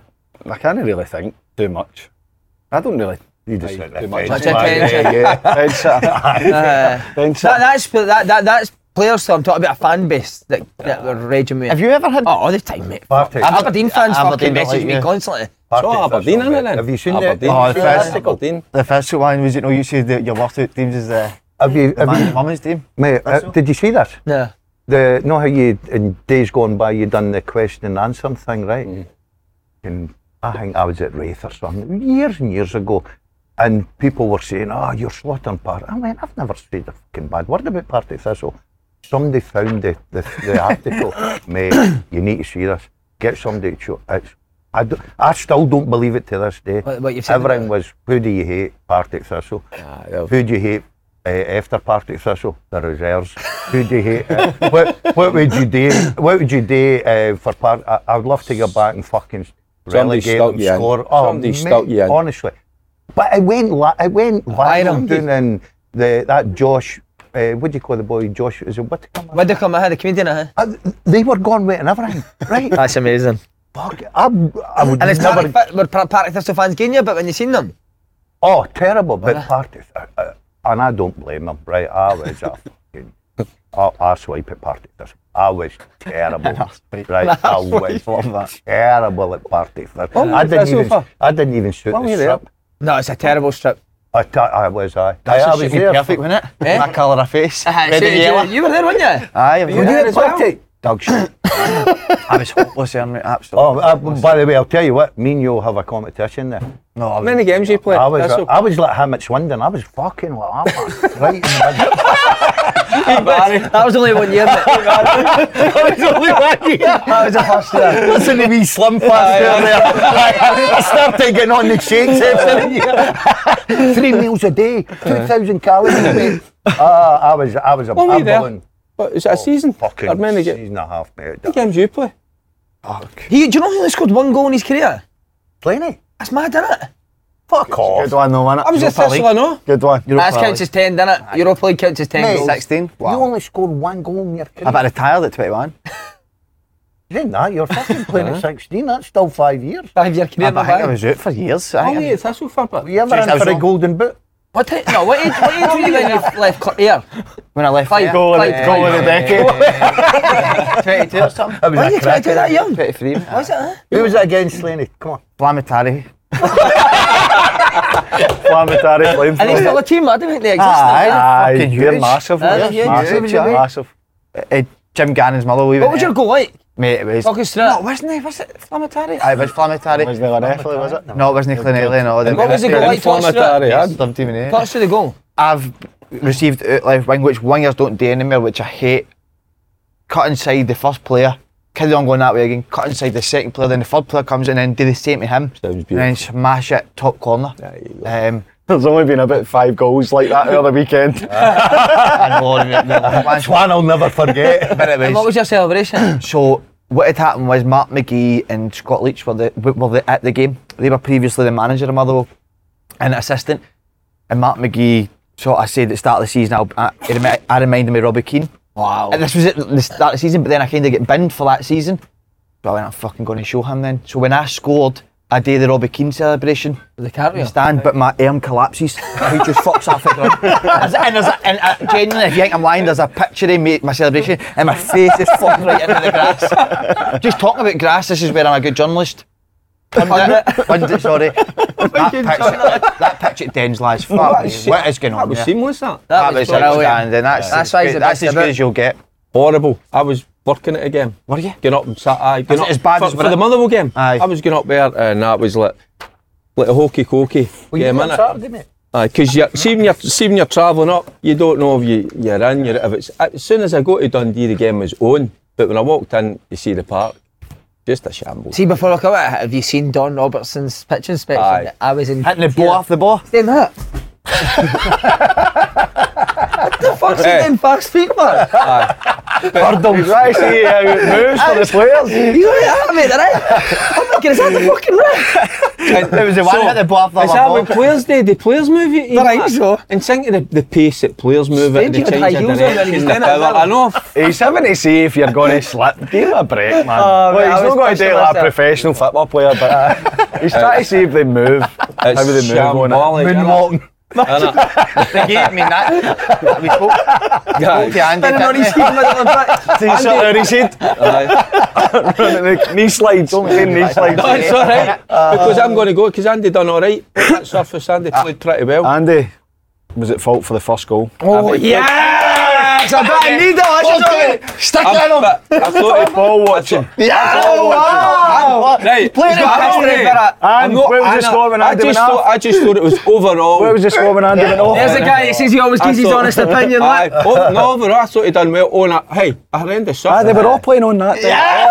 I can't really think too much. I don't really. You just Right, said too that. much. Much Yeah, attention. yeah. It's, uh, Uh, it's, that, that's that, that that's players. So I'm talking about a fan base that, that were raging with. Have you ever had? Oh, all the time, mate. Partick. Aberdeen fans Aberdeen fucking don't message like me you. constantly. Partick, So Aberdeen, that's isn't all it then? Have you seen Aberdeen. Oh, the Yeah, first- Aberdeen. The first one was, you know, you said that your worst teams is the Have you, have you, Mum's team. mate, uh, did you see that? Yeah. The, know how you, in days gone by, you done the question and answer thing, right? And I think I was at Wraith or something, years and years ago, and people were saying, oh, you're slaughtering Partick. I mean, I've never said a fucking bad word about Partick Thistle. Somebody found the, the, the article, mate, you need to see this. Get somebody to show it's, I, do, I still don't believe it to this day. What- what you've said Everything about was, who do you hate? Partick Thistle. Who do you hate uh, after Partick Thistle? The reserves. Who do you hate? Uh, what, what would you do? What would you do uh, for part? I, I would love to go back and fucking Somebody relegate stuck them, you in. score. Oh, Somebody mate, stuck you in. honestly. But it went, li- it went viral Viral. doing in the that Josh. Uh, what do you call the boy? Josh? Is it Whittaker? What they come ahead, the comedian, huh? Uh, they were gone with and everything, right? That's amazing. Fuck, I, I would And it's never. Partick, were Par- Partick Thistle fans getting you, but when you seen them, Oh, terrible, but Partick, uh, uh, and I don't blame them, right? I was a fucking, I, I swipe at Partick Thistle. I was terrible, right? I was terrible at Partick Thistle. I didn't even, I didn't even shoot Well, the you're there. strip. no, it's a terrible strip. I, t- I was, I. I, That's I just was should be there. perfect, wouldn't it? Eh? My colour of face. Uh, Red so and you, yellow. you were there, weren't you? Aye, I was Were you there at as well. Partick? Dog shit. I was hopeless there, mate, Oh, absolutely. uh, by the way, I'll tell you what, me and you will have a competition there. No, I How was, many games you played? I was, That's uh, all. I was like him at Swindon. I was fucking like that, man. Right in the middle. That was only one year, mate. That was only one year. That was the first year. Listen to me slim fast down there. I started getting on the shakes after a year. Three meals a day, two thousand calories a day. Ah, I was, I was a What were you there? balloon. What, is it a season? Fucking Or many ga- season and a half, mate. How many games you play? He, do you know he only scored one goal in his career? Plenty. That's mad, isn't it? Fuck off. good one, though, innit? I was at Europa Thistle, I know. Good one. That counts as ten, doesn't it? Europa League counts as ten Mate, goals. sixteen. You only scored one goal in your career. I bet retired at twenty-one. You didn't that. You're fucking playing at sixteen. That's still five years. Five year career, I, no think I bad. was out for years. Oh, I, wait, Thistle for a bit. Were you ever Jeez, I in was for a wrong. golden boot? What, ti- no, what age, what age were you when you left co- here? when I left Five there, Goal of the, Five- goal of the decade. twenty-two or something. I was Why a you trying to do that cracker. young? twenty-three. Was it, huh? Who was it against, Slaney? Come on. Flamitari. Inflammatory Are they flamethrower. still a team? I don't think they exist. Aye. now, Aye, Fucking they're huge. massive. Aye, they're huge, massive, huge, yeah, huge. massive. Uh, Jim Gannon's mother. What was your goal like? Mate, it was. Talk us through No, it. wasn't it? Was it Flamitari? Aye, it was Flamitari. Wasn't it Lanefley, was it? No, it wasn't Clonelli, no. And what was the goal like? Talk us through it. Inflammatory, eh? Some team in it. Talk us through the goal. I've received out left wing, which wingers don't do anymore, which I hate. Cut inside the first player, carry on going that way again, cut inside the second player, then the third player comes in and do the same to him. Sounds And then smash it top corner. There you go. Um, There's only been about five goals like that over the weekend. I know, That's one I'll never forget. but it And what was. was your celebration? So what had happened was Mark McGee and Scott Leach were the were the, at the game. They were previously the manager of Motherwell and assistant. And Mark McGee, so I said at the start of the season, I'll, I, he remi- I reminded me of Robbie Keane. Wow. And this was at the start of the season, but then I kind of get binned for that season. So I went, I'm fucking going to show him then. So when I scored, I do the Robbie Keane celebration. The cartwheel. Stand, but my arm collapses. He just fucks off it. There's a- And there's a, and uh, genuinely, if you think I'm lying, there's a picture of me, my celebration, and my face is fucking right into the grass. Just talking about grass, this is where I'm a good journalist. Pundit, pundit, sorry. That picture, that picture at Denslies, fuck me, what is going on That was there? seamless, that. That That was was brilliant. outstanding. That's, That's as why he's good- the that's best as good ever. as you'll get. Horrible. I was working it again. Were you? Getting up and sat, aye. getting it up as bad for, as for when the it- Motherwell game? Aye. I was going up there and that was like, like a hokey cokey game, innit? Saturday, mate. Aye, because you see when you're see when you're travelling up, you don't know if you you're in. You're if it's as soon as I go to Dundee, the game was on. But when I walked in, you see the park, just a shambles. See, before I come out, have you seen Don Robertson's pitch inspection? Aye. I was in. Hitting the ball off the ball. Doing that. What the fuck's he Hey. doing fast feet, man? He's right to see how it moves for the players. You know what, mate, right? I'm thinking, is that the fucking right? There was the one So, hit the ball off the Is that what players do? The players move you? you I know, think so. And think of the, the pace that players move at, Strange the you had change high of heels on when he direction, was the doing it, power. well. I know. He's having to see if you're going to slip. Give him a break, man. Oh, well, mate, I he's was not going to do pushing it like a myself. professional football player, but uh, he's trying to see if they move. How It's they move on it. shambolic, innit? Moonwalking. Innit? They gave me that. We spoke, spoke to Andy. Spinning on didn't his we? feet, middle of the He's sat there, he said, Aye. running the knee slides, don't say knee slides. No, it's all right. Because I'm going to go, because Andy done all right. That surface, Andy played pretty well. Andy was at fault for the first goal. Oh, yes! I bet I need that. Stick I, in him. but I thought Ball watching. Yeah. Oh, wow. Right, Playing but it Andy- history for it. I'm And not- what was I the know- score when I Andy just went thought, off? I just thought it was overall. What was the score when Andy went off? There's a guy that says he always gives I his thought- honest opinion. Aye, Like. oh, no, overall, I thought he done well. Oh, no, hey, a horrendous Ah, shot. they were all playing on that.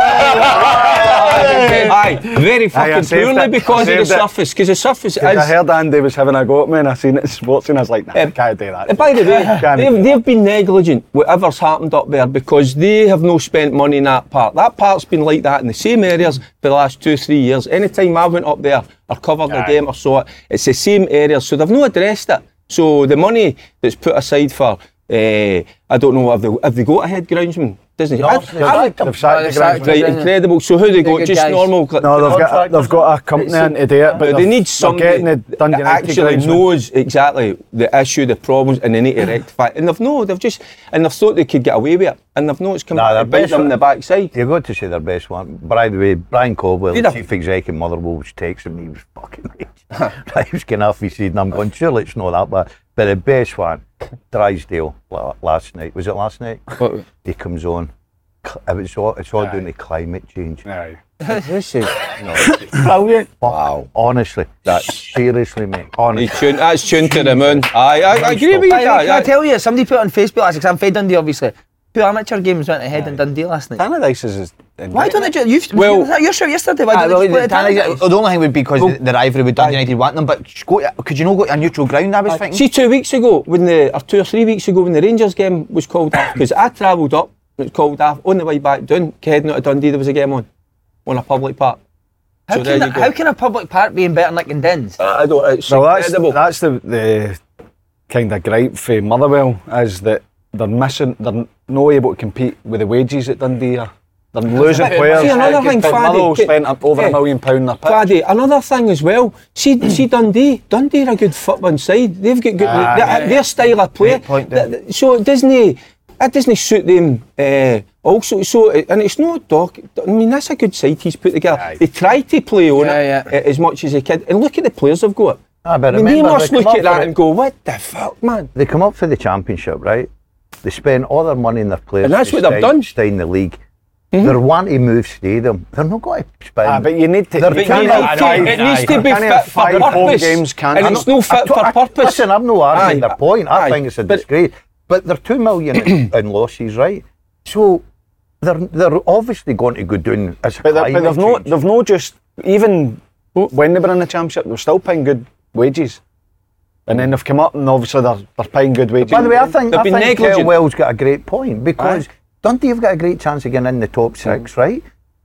Aye, very Aye, I fucking saved poorly it. because of the Saved it. surface. Because the surface I is. heard Andy was having a go at me and I seen it in sports and I was like, nah, I can't do Uh, that. By the way, Can't do they've, that. they've been negligent, whatever's happened up there, because they have no spent money in that part. That part's been like that in the same areas for the last two, three years. Anytime I went up there or covered the Aye. game or saw it, it's the same areas. So they've not addressed it. So the money that's put aside for, uh, I don't know, have they, have they got a head groundsman? Doesn't he? I- They've I- sacked him. They've sacked the They've sacked groundsman. Right, incredible. So who they They're got? good Just guys. normal. No, they've got they've got a company in to do it, but But they they've- need they're somebody getting the Dundee that United actually groundsman. knows exactly the issue, the problems, and they need to rectify it. And they've no, they've just, and they've thought they could get away with it, and they've no, it's come Nah, back their to bite best them in one- the backside. You've got to say their best one. By the way, Brian Caldwell, Did the I- chief executive Motherwell, which takes him, he was fucking rich. Right, he was getting off his seat, and I'm going, surely it's not that bad. But the best one, Drysdale, la- last night. Was it last night? He comes on. Cl- It was all, it's all down to climate change. This is, Brilliant. Wow. Honestly. That's- Seriously, mate. he Honestly. tuned, that's tuned to the moon. Aye, I, I agree with you. Aye, Aye, can I aye. tell you, somebody put on Facebook last night, 'cause I'm fed Dundee obviously. Two amateur games went ahead in Dundee last night. Tannadice is. Why don't they just, you've, Well- was that your show yesterday, why Ah, don't well, they just the, play it Tannadice- the only thing would be because the, the rivalry with Dundee United want them, but sh- go to, could you not go to a neutral ground? I was thinking. See, two weeks ago, when the, or two or three weeks ago, when the Rangers game was called off, because I travelled up, it was called off, on the way back down, heading out of Dundee, there was a game on, on a public park. How, So there can, you go. how can a public park be in better nick than Dens? I don't, it's Well, that's, incredible. that's the, the kind of gripe for Motherwell, is that they're missing, they're not able to compete with the wages at Dundee are. They're losing But- players. see, another thing, But Faddy, Motherwell get- spent up over yeah. a million pound in their pitch. Paddy, another thing as well. See, see Dundee. Dundee are a good football side. They've got good. Ah, their, yeah, their style of play. Great point there. th- th- So it doesn't. It doesn't suit them. Uh, also, so it- and it's not doc. I mean, that's a good side he's put together. Aye. They try to play on Yeah, it uh, as much as they can. And look at the players they've got. Ah, but I mean, they remember, must they look come at up that for and it. go, "What the fuck, man?" They come up for the championship, right? They spend all their money in their players. And that's to what they've stay, done. Stay in the league. They're wanting to move stadium. They're not going to spend. Ah, but you need to. They're But can't you have need to- five- it needs to aye. be Can't have fit for five home purpose. games, can't And they? it's no fit I- for I- purpose. Listen, I'm not arguing Aye. their point. I Aye. think it's a But- disgrace. But they're two million in, in losses, right? So they're they're obviously going to go down as But, they're- but they've not. change. They've not just even when they were in the championship, they were still paying good wages, and then they've come up and obviously they're they're paying good wages. By the way, I think, They've I been think negligent. Kelwell's got a great point because Dundee have got a great chance of getting in the top six, right?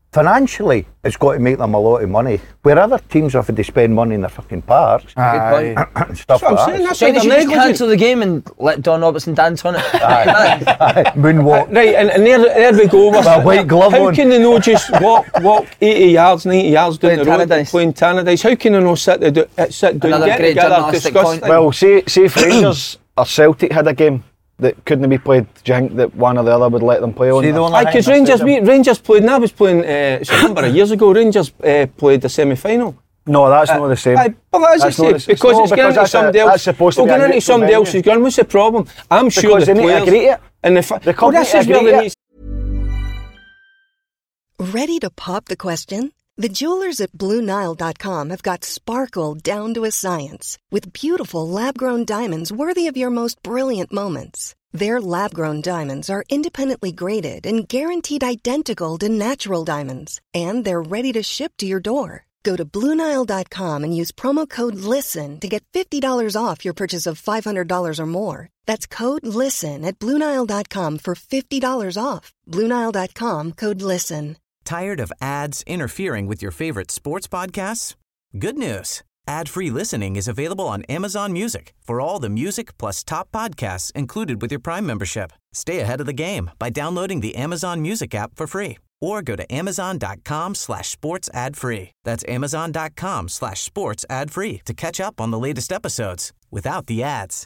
financially, it's got to make them a lot of money. Where other teams have to spend money in their fucking parks Aye. and stuff That's what I'm like saying, that. that's So why they they're should just negligent. cancel the game and let Don Robertson dance on it. Aye. Moonwalk. Right, and, and there, there we go. We're Well, white glove How on. can they not just walk walk eighty yards, ninety yards down Playing the road Tannadice. playing Tannadice? How can they not sit, there, do, uh, sit down, Another get great together, journalistic discuss point. things? Well, say, say if Rangers or Celtic had a game that couldn't be played, do you think that one or the other would let them play on? See, the only Aye, thing because that's Rangers, different- we, Rangers played, and I was playing, uh, it's a number of years ago, Rangers uh, played the semi-final. No, that's not the same. Aye, but that is That's the not same, the s- because no, it's because getting into that's a- somebody else. that's supposed to Well, be a getting into neutral somebody venue. else's ground, what's the problem? I'm sure Because the they need to players... agree to it. And the fa- The well, this company is where agree they to need... Ready to pop the question? The jewelers at Blue Nile dot com have got sparkle down to a science with beautiful lab-grown diamonds worthy of your most brilliant moments. Their lab-grown diamonds are independently graded and guaranteed identical to natural diamonds, and they're ready to ship to your door. Go to Blue Nile dot com and use promo code LISTEN to get fifty dollars off your purchase of five hundred dollars or more. That's code LISTEN at Blue Nile dot com for fifty dollars off. Blue Nile dot com, code LISTEN. Tired of ads interfering with your favorite sports podcasts? Good news. Ad-free listening is available on Amazon Music for all the music plus top podcasts included with your Prime membership. Stay ahead of the game by downloading the Amazon Music app for free or go to amazon.com slash sports ad free. That's amazon.com slash sports ad free to catch up on the latest episodes without the ads.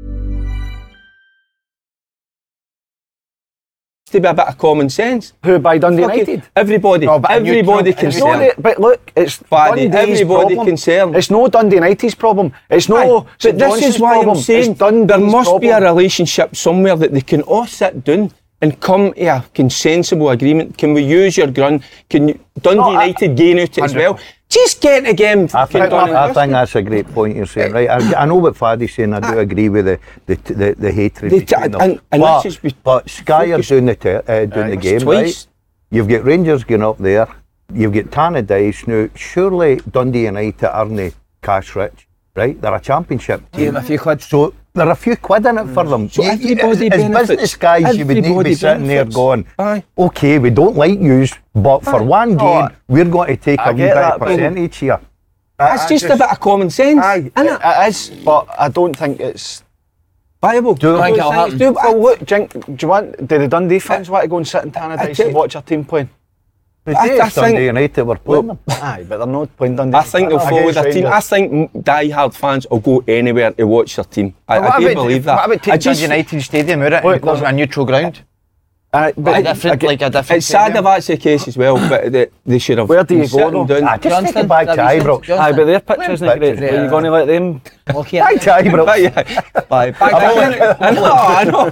To be a bit of common sense. Who, by Dundee Fucking United? Everybody, No, but a everybody neutral- can No, No, say they, but look, it's Paddy, Dundee's everybody problem. concerned. It's no Dundee United's problem. It's no. Aye, St but this Johnstone's is why problem. I'm saying It's Dundee's there must be a problem. relationship somewhere that they can all sit down and come to a consensual agreement. Can we use your ground? Can you, Dundee No, I- United gain out it as well? Just get the game. I fucking think, done and I dusted. think that's a great point you're saying, right? I, I know what Faddy's saying. I do agree with the the the, the hatred The between t- them. and- and but, let's just be but Sky are focused. doing the te- uh, doing the it's game, twice. right? You've got Rangers going up there. You've got Tannadice now. Surely Dundee United aren't cash rich, right? They're a championship Give team. them a few quid. So there are a few quid in it for them. So You- you- everybody as, as benefits. business guys, you would need to be Everybody sitting there benefits. going, Aye. okay, we don't like yous, but for one game, we're going to take I a wee get bit that, of but- percentage here. That's just, a bit of common sense. Aye, Isn't it, it? it is, but I don't think it's Viable. Do you think it'll It's happen? doable. Well, look, do you, think- do you want? Do the Dundee fans want to go and sit in I Tannadice tell- and watch their team playing? The I- day I it's Dundee think- United were playing them. Aye, but they're not playing Dundee. I think they'll follow Against their team. I Rangers. think die-hard fans will go anywhere to watch their team. I, What I do about- believe that. What about I taking just- Dundee United Stadium out it Look, and causing a neutral ground? Aye, Like but a different, again, like a different It's sad stadium? if that's the case as well, but they, they should have. Where do you been go, sitting though? down. Ah, just take Johnston, it back to that'd be Ibrox. Johnston. aye, but their pitch isn't pitch great. is Are you there. going to let them? Lucky Back to Ibrox. Bye, yeah. Bye. Bye. I know, I know.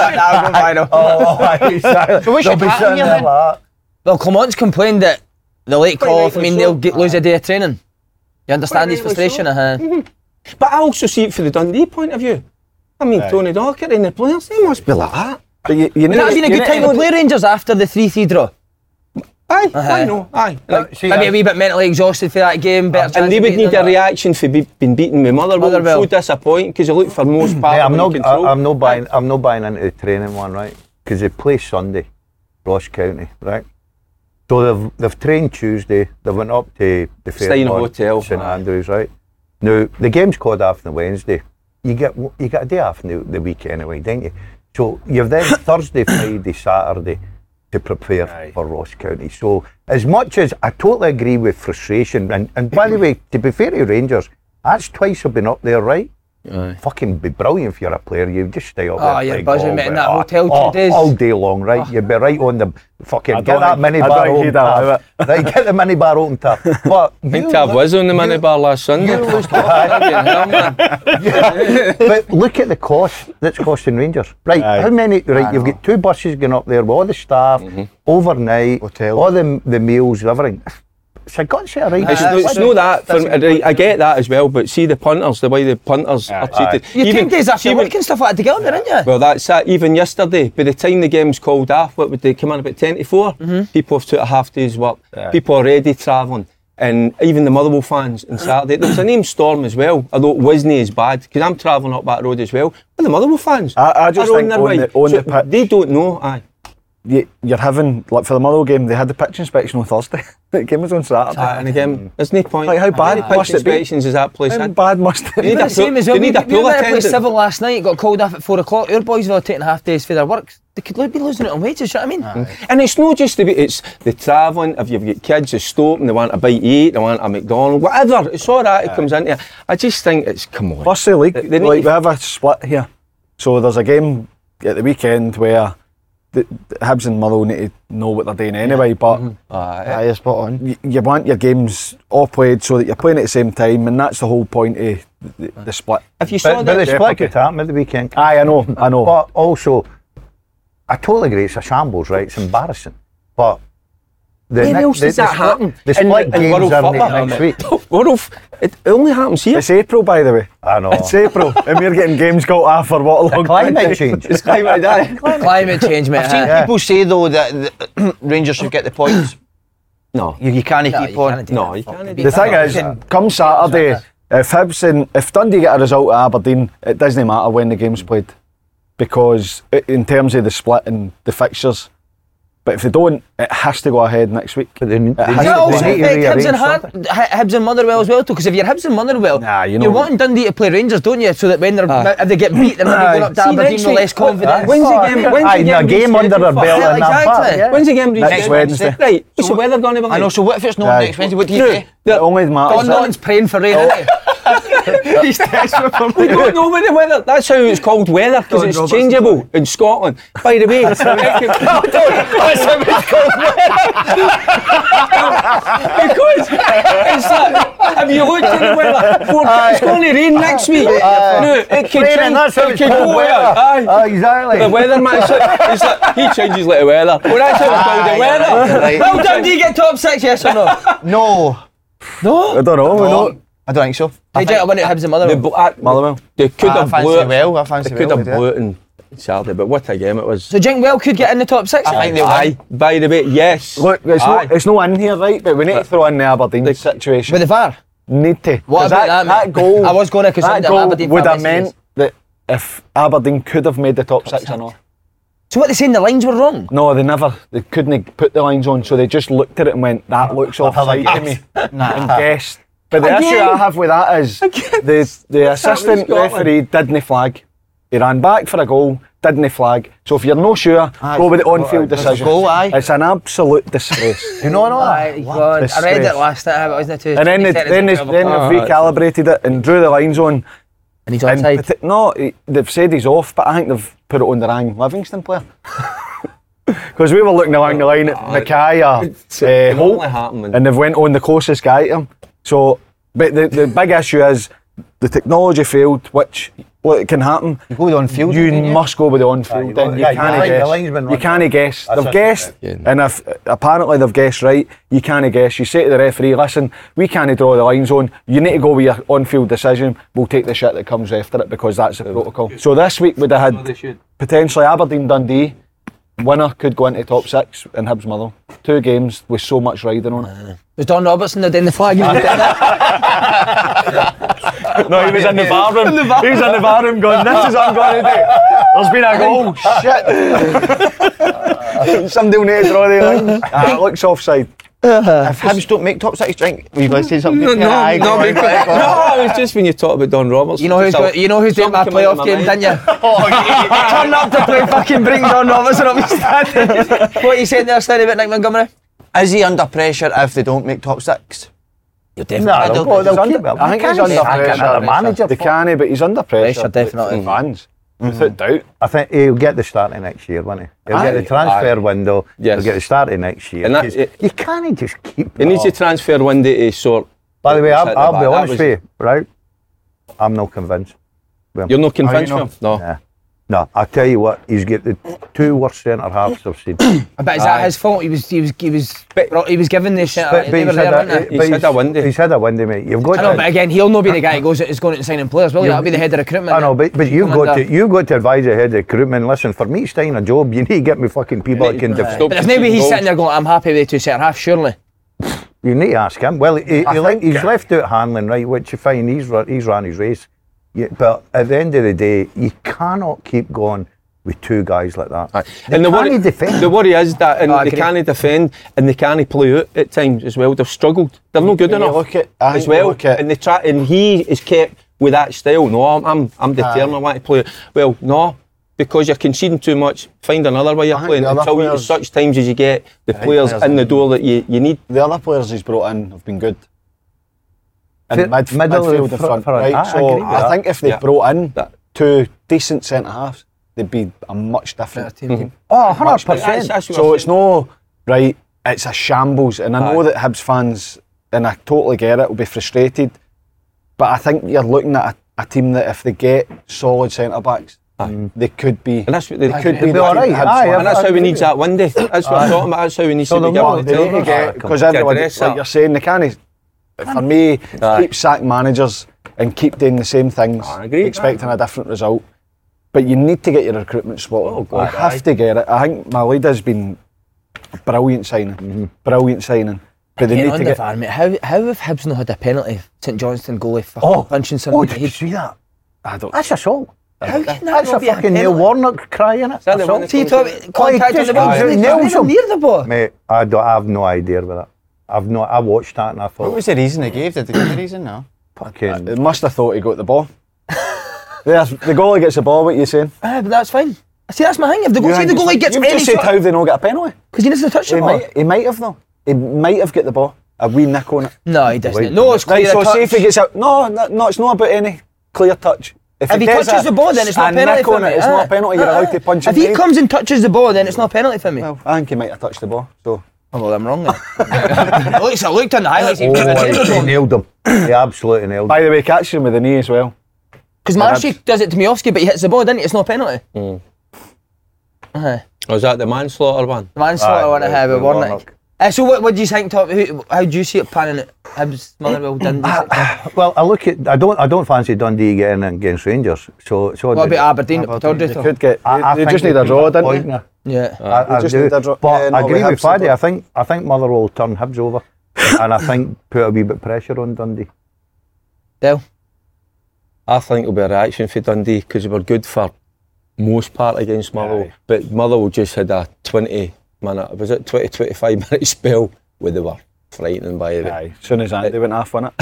I know. Oh, aye, silent. So we They'll should be pattern sitting you there then. like that. Well, Clement's complained that the late Quite call off, I rightly mean, so. they'll get, lose a day of training. You understand his rightly frustration, so. uh-huh? But I also see it from the Dundee point of view. I mean, Tony Docherty and the players, they must be like that. But you, you Would that have been a you good time need- to play Rangers after the three three draw? Aye, I know, aye. Like, See, Maybe I- a wee bit mentally exhausted for that game. Better and they chance would of need beating a them. reaction for be, being beaten with Motherwell. Motherwell. So disappointing because you look for most part Hey, of I'm it not. in I, control. I'm not buying. I'm not buying into the training one, right? Because they play Sunday, Ross County, right? So they've they've trained Tuesday. They went up to the Stay in a Fairmont, hotel. St Aye. Andrews, right? Now the game's called after the Wednesday. You get you get a day off in the, the week anyway, don't you? So you've then Thursday, Friday, Saturday to prepare for Ross County. So as much as I totally agree with frustration, and, and by the way, to be fair to Rangers, that's twice I've been up there, right? Fucking be brilliant if you're a player. You just stay up Oh, there. you're playing buzzing, golf mate, in and- that oh, hotel two oh, days. all day long, right? You'd be right on the fucking get don't that think- mini I bar don't think open he'd allow tap. Right, get the mini bar open tap. But I think Tav was on the minibar last Sunday. you lose Bloody hell, man. But look at the cost that's costing Rangers. Right, Aye. how many? Right, you've got two buses going up there with all the staff, overnight, Hotel. all the the meals, everything. It's a gutsy right. It's, no, it's no that. For, right, I get that as well, but see the punters, the way the punters are treated. You Even- take days after see when- work and stuff like that to get up there, didn't you? Well, that's it. Even yesterday, by the time the game's called off, what would they come on about ten to four? People have took a half day's work. People are already travelling. And even the Motherwell fans on Saturday, there was a name Storm as well, although it wasn't as bad, because I'm travelling up that road as well. But the Motherwell fans I- I just are think their on way. the- on So the pitch- they don't know, aye. you, you're having, like for the Motherwell game, they had the pitch inspection on Thursday. The game was on Saturday. Uh, and again, there's no point. Like, how bad How many must pitch it be? inspections is that place How in? bad must it You be? need a the same as well. you need a we, we pool were at play attendant. Civil last night, got called off at four o'clock. Your boys were taking half days for their work. They could lo- be losing it on wages, you know what I mean? And it's not just the it's the travelling. If you've got kids, they stop and they want a bite to eat, they want a McDonald's, whatever. It's all that it comes into it. I just think it's come on. First the league, They- they need like to- we have a split here. So there's a game at the weekend where the, the Hibs and Motherwell need to know what they're doing anyway, but Aye, you're spot on. you, you want your games all played so that you're playing at the same time, and that's the whole point of the, the split. If you saw But, but the that, split could happen at the weekend. Aye, I know, I know. But also, I totally agree, it's a shambles, right? It's embarrassing. But the, where ne- else the, does the, that split, happen? the split in, in games world are football? next week. World f- it only happens here. It's April, by the way. I know. It's April, and we're getting games called off for what a long time. Climate change. It's climate day. Climate change, mate. I've seen aye. people say though that the Rangers should get the points. No, You, you can't No, keep you on. can't do no, that. you can't. Be- The thing is, come Saturday, if Hibs and if Dundee get a result at Aberdeen, it doesn't matter when the game's played, because i- in terms of the split and the fixtures. But if they don't, it has to go ahead next week. But they, they, has Does to that be- also they need to affect Hibs rearrange and, Har- something. Hi- Hibs and Motherwell as well, too? Because if you're Hibs and Motherwell, Nah, you know- you're wanting Dundee to play Rangers, don't you? So that when they're if they get beat, they're maybe going up to See, Aberdeen next with week- less confidence. When's the game? When's Aye, the a game? game under their rescheduled for? belt Yeah, in that part. exactly. Yeah. When's the game Next rescheduled? Wednesday. Right. What's the weather going to be like? I know, so what if it's not Aye. next Wednesday? What do you say? It only matters. Don Norton's praying for rain, isn't he? He's desperate for We don't know when the weather. That's how it's called weather, because Don it's Robertson. changeable in Scotland. By the way, that's how it's called because it's like, have you looked at the weather? Forecast, it's going to rain next week. No, it could Raining, change. that's how It it's could called go weather. out. Aye. Aye, exactly. The weatherman, it's like, it's like, he changes like the weather. Well, that's how it's called, the Aye, weather. right. Well done, do you get top six, yes or no? No. No? I don't know. we No. don't. I don't think so. They did win at Hibs and The Motherwell. bl- uh, Motherwell. They could I have fancy blew it. well, I fancy They could well, have they did. blew it on Saturday, but what a game it was. So do you think Well could get in the top six? I think they Aye, by the way, yes. Look, it's Aye. not, it's not in here, right? But we need to throw in the Aberdeen situation. With the V A R? Need to. What 'Cause about that, that, mate? goal? I was going to, 'cause that the goal Aberdeen would have fan meant that if Aberdeen could have made the top six or not. So what, they saying the lines were wrong? No, they never. They couldn't put the lines on, so they just looked at it and went, "That looks offside to me," and guessed. But the Again. issue I have with that is the the assistant Scotland? referee didn't flag. He ran back for a goal, didn't flag. So if you're no sure, go with the on-field There's a decision. goal, aye. It's an absolute disgrace. You know what? Aye, God, I read it Disgrace. last night, but wasn't it too? And then they, then they, then they recalibrated it and drew the lines on. And he's And onside. pati- no, he- they've said he's off, but I think they've put it on the Ryan Livingston player. Because we were looking along the line at Mackay or It's- uh, it Holt, only happened when- and they've went on the closest guy to him. So, but the, the big issue is the technology failed, which well, it can happen. You go with on-field, You don't you? must go with the on-field. you then go- you yeah, you can't like the guess. linesman You run. can't guess. That's They've it, guessed, yeah. and if apparently they've guessed right, you can't guess. You say to the referee, "Listen, we can't draw the lines on. You need to go with your on-field decision. We'll take the shit that comes after it because that's the protocol." So this week we'd have had potentially Aberdeen, Dundee. Winner could go into top six and Hibs Motherwell. Two games with so much riding on it. Was Don Robertson there doing the flag? No, he was in the bar room. He was in the bar room going, "This is what I'm going to do. There's been a goal." Shit. Somebody will need to draw the lines. Ah, it looks offside. If Hibs don't make top six, drink. Were you going to say something? No, no, Aye, no, go on, because, go on, go on. no, it's just when you talk about Don Robertson. You know who's just go, you know who's doing my something came playoff into my game, mind. didn't you? Turn up to play fucking bring Don Robertson up his stand. What are you saying there, Slaney, about Nick Montgomery? Is he under pressure if they don't make top six? You're No, definitely they'll, go, they'll He's keep under- it. I think he's You under can't pressure. get another manager. They for- can, but he's under pressure. Pressure, definitely. From fans, without doubt. I think he'll get the start of next year, won't he? He'll Aye. get the transfer Aye. window. Yes. He'll get the start of next year. And that- 'Cause it- you can't just keep. He it needs to all. transfer window to sort. By the way, what's I'll, at the I'll back. be That honest was- with you, right? I'm not convinced. Well, You're not convinced Are you with him? No. Yeah. No, I'll tell you what, he's got the two worst centre halves I've seen. But is that Aye. his fault? He was, he was, he was, he was given the shit. But- but They were he's had there, a- weren't they? but He's had a window. He's had a window, mate. You've got I know, to. but again, he'll not be the guy who goes is going to sign in players, will he? That'll be the head of recruitment. I know, but, but you've Come got under- to you've got to advise the head of recruitment. Listen, for me to sign a job, you need to get me fucking people that can. Aye. Def- Stop But if maybe conceding he's goals. sitting there going, "I'm happy with the two centre half," surely. you need to ask him. Well, he, he I like, think- he's left out handling, right? Which you find he's ru- he's ran his race. Yeah, but at the end of the day, you cannot keep going with two guys like that. Aye. They And the can't worry, defend. the worry is that and Oh, I they agree. can't defend and they can't play out at times as well. They've struggled. They're not good When you enough look at- I as think you well. look at- And they try, and he is kept with that style. No, I'm I'm, I'm determined. I want to play it. Well, no, because you're conceding too much. Find another way you're I think playing the other until you, players- such times as you get the players, players in the in- door that you, you need. The other players he's brought in have been good. In Fi- mid, middle midfield of and fr- front, front. right? I- I so agree with I that. think if they Yeah. brought in That- two decent centre halves, they'd be a much different Better team. team. Oh, one hundred That's, percent. that's what So I'm it's no right. It's a shambles, and I know Aye. that Hibs fans, and I totally get it, will be frustrated. But I think you're looking at a, a team that if they get solid centre backs, they could be. And that's what they, they could They'd be be all the right. Hibs Aye, fans. and that's I how we agree need with that one day. That's what I'm talking about. That's how we need So to be they're given not- the they They time. need to get because To everybody, address like that. you're saying, they can't. For me, Aye. keep sacking managers and keep doing the same things, I agree. expecting a different result. But you need to get your recruitment spot on. Oh, God, you have to get it. I think Malida's been a brilliant signing, brilliant signing. But they Getting need on to the get. V A R, mate. How, how have Hibs not had a penalty? St Johnstone goalie fucking Oh, punching oh, somebody did in you the head. see that? I don't. That's assault. How can that That's not a be fucking Neil penalty? Warnock cry, innit? that the one Assault. that- See, Tommy, contact on the ball. just- He's nails him. near the ball. Mate, I don't. I have no idea with that. I've not. I watched that and I What thought, was the reason they gave? Did they give the reason? No. fucking. They must have thought he got the ball. There's, the goalie gets the ball. What you saying? Ah, but that's fine. See, that's my thing. If the, goal, see, the goalie gets You've any just said shot, how they not get a penalty. because he needs to touch the He ball. might, he might have though. He might have got the ball. A wee nick on it. No, he doesn't. Wait. No, it's Right, clear so touch. see if he gets out. No, no, no, it's not about any clear touch. If he he gets touches the ball, then it's not a a penalty nick for on me. it, it's Ah, not a penalty. You're ah, allowed to punch If him. he dead. comes and touches the ball, then it's not a penalty for me. Well, I think he might have touched the ball. So Oh, well, I'm wrong then. At least I looked on the highlights. He Oh, was he nailed him. He absolutely nailed him. by the way, catches him with the knee as well. Because Marshy does it to Miofsky, but he hits the ball, doesn't he? It's not a penalty. Uh-huh. Was that the manslaughter one? Manslaughter Aye, one I the- have the with Warnock. Warnock. Uh, so what, what do you think, Tom? Who, how do you see it panning out? Hibs, Motherwell, Dundee? Well, I look at. I don't. I don't fancy Dundee getting against Rangers. So, so. What about Aberdeen? Aberdeen, Aberdeen, they could get. I, I They, they think just need a could draw, get didn't point they? there. Yeah. I, I just do. need a draw. But Yeah, no, I agree we with have Paddy. some- I think. I think Motherwell will turn Hibs over, and I think put a wee bit pressure on Dundee. Dale? I think it'll be a reaction for Dundee because they were good for most part against Motherwell, Aye. but Motherwell just had a twenty minute, was it twenty, twenty-five minute spell where they were frightening by the way. Aye, as soon as Andy went off on it.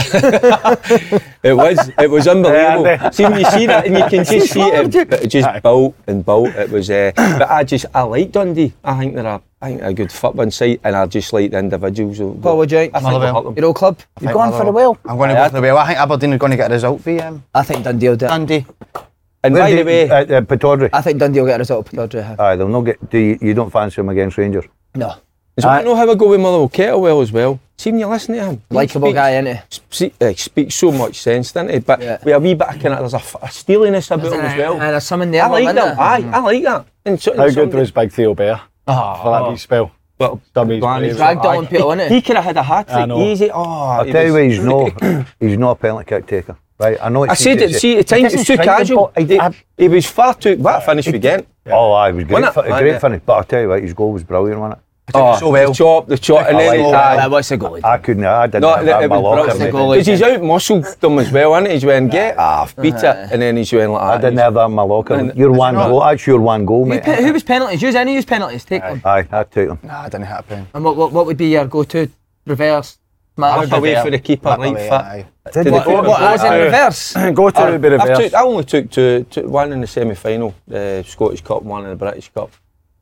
It was, it was unbelievable. Yeah, see when you see that and you can just see it, it just built and built. It was, uh, but I just, I like Dundee. I think they're a, I think they're a good football side, and I just like the individuals. who- Paul, what do you think? I think they'll hurt them. Your old club? You're going for the well? I'm going to go for the well. I think Aberdeen are going to get a result for um, I think Dundee will do it. Dundee. And Where by do the you- way, uh, uh, Pittodrie. I think Dundee will get a result. Pittodrie. Aye, they'll not get. Do you, you don't fancy them against Rangers? No. do you know how I go with Motherwell Kettlewell as well? See when you listen to him, he Likeable speaks- guy, isn't he? Speak, uh, speaks so much sense, doesn't he? But Yeah. with a wee bit of kind of, there's a, f- a steeliness about him as well. And there's some in there. I like isn't that. there? Aye, I like that. And so, How and good somebody- was Big Theo Bear Oh, for that wee spell? Well, Dummies, Glenn, brave. he's- Dragged aye. on people, innit? He, he could have had a hat I trick know. easy. Oh, I'll he tell you was- what, he's no. He's not a penalty kick taker. Right, I know. It's I said it. See, at times it's too casual. He, he was far too. What finish we get? Oh, I was great. Wasn't it? fi- Aye, great yeah. finish. But I'll tell you what, his goal was brilliant, wasn't it? Oh, so well. the chop, the chop, and I then like aye. Uh, what's the goalie? I couldn't. I didn't No, have it, that it in my was locker, brilliant. mate. goalie. Because he's out muscled them as well, isn't he? He's went get ah, beat it, and then he's went like I that. didn't have that in my locker. And- Your one not? goal. That's your one goal, Who, mate. pe- who was penalties? Use any use penalties. Take them. Aye, I'd take them. Nah, I didn't hit a pen. And what, what, what would be your go-to? Reverse? Up Smash? away for the keeper, Up right away, foot. aye. To the What, keeper. what, as in reverse? Go to the I've reverse. took, I only took two, two, one in the semi-final, the Scottish Cup, one in the British Cup.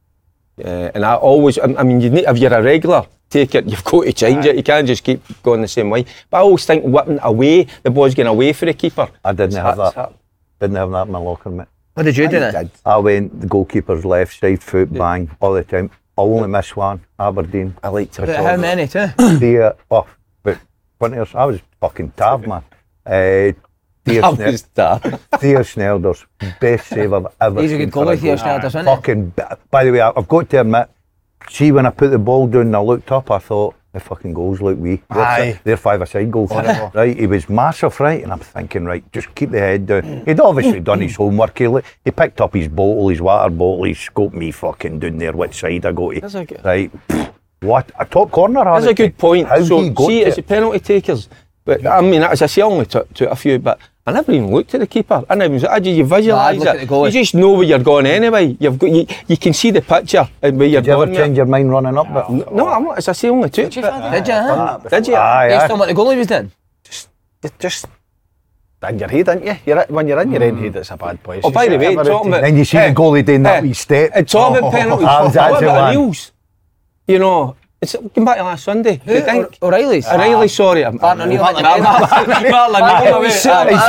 Uh, and I always, I, I mean, you need, if you're a regular, take it, you've got to change it. You can't just keep going the same way. But I always think whipping away, the ball's going away for the keeper. I didn't It's have hard- it's that. hard. Didn't have that in my locker, mate. What did you do then? I went the goalkeeper's left side foot bang all the time. I only missed one. Aberdeen. I like to. But how many too? Dear, oh, but twenty years. I was fucking tav, man. Uh, Dear I Sne- was that. Theo Snelders, best save I've ever He's a seen good for goalie, a Theo goal. Snelders, isn't he? Fucking, b- by the way, I- I've got to admit, see when I put the ball down and I looked up, I thought, the fucking goals look wee. They're, Aye. fi- they're five-a-side goals. Horrible. Right, he was massive, right? And I'm thinking, right, just keep the head down. He'd obviously done his homework. He, li- he picked up his bottle, his water bottle, he scoped me fucking down there, which side I go to. That's a good- Right, pfft, what, a top corner, That's Harry. a good point. How so, he got see, to it's the penalty takers. But I mean, as I say, I only took, took a few, but I never even looked at the keeper. I never even, I just, you No, I'd visualise look at the it. goalie. You just know where you're going anyway. You've got, you, you can see the picture and where you're Did you ever going. change your mind running up? But No, I'm not, as I say, only two. Did you, huh? Did you? Aye, Based aye. on what the goalie was doing? It just in your head, didn't you? You're, when you're in your own head, it's a bad place. Oh, by the way, Ever- talking about... Then you see eh, the goalie doing that eh, wee step. It's all about penalties. I was What actually about one. O'Neill's? You know, it's come back to last Sunday. Do you think? O'Reilly's? O'Reilly, sorry. I'm, Martin O'Neill. Martin Martin O'Neill. Martin O'Neill. O'Neill.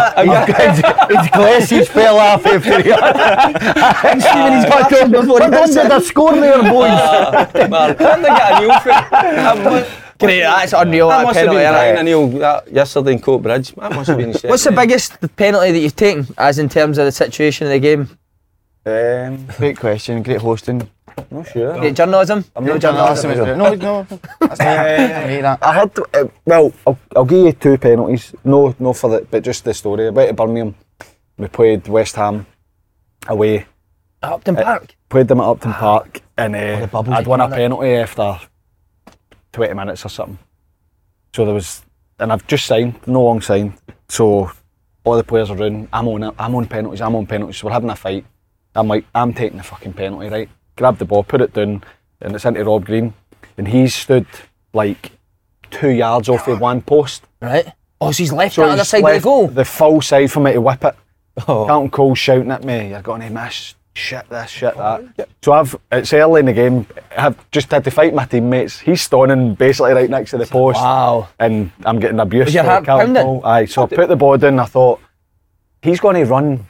His, his glasses fell off after he And Stephen, he's got killed before he When did they score there, boys? Where did I get a Neil from? Great, that's unreal. That That must have penalty, been innit? Brian O'Neill that yesterday in Coat Bridge. That must have been the What's the second. biggest penalty that you've taken, as in terms of the situation of the game? Um, Great question, great hosting. not sure. Great journalism? I'm No not journalism. No, no, that's not me, that. I had, uh, well, I'll, I'll give you two penalties. No, no for the, but just the story. I went to Birmingham. We played West Ham away. Upton Park. Played them at Upton Park, and uh, bubbles I'd you won a can't- penalty after twenty minutes or something. So there was, and I've just signed, no long signed. So all the players are running. I'm on, it, I'm on penalties. I'm on penalties. We're having a fight. I'm like, I'm taking the fucking penalty, right? Grab the ball, put it down, and it's into Rob Green, and he's stood like two yards off the one post. Right. Oh, so he's left So that other he's side of left the goal. the full side for me to whip it. Oh. Carlton Cole shouting at me, you're going to miss, shit this, shit that. So I've, it's early in the game, I've just had to fight my teammates. He's standing basically right next to the post. Wow. And I'm getting abuse. Was your from heart Carlton pounding? Cole. Aye, so I put the ball down and I thought, he's going to run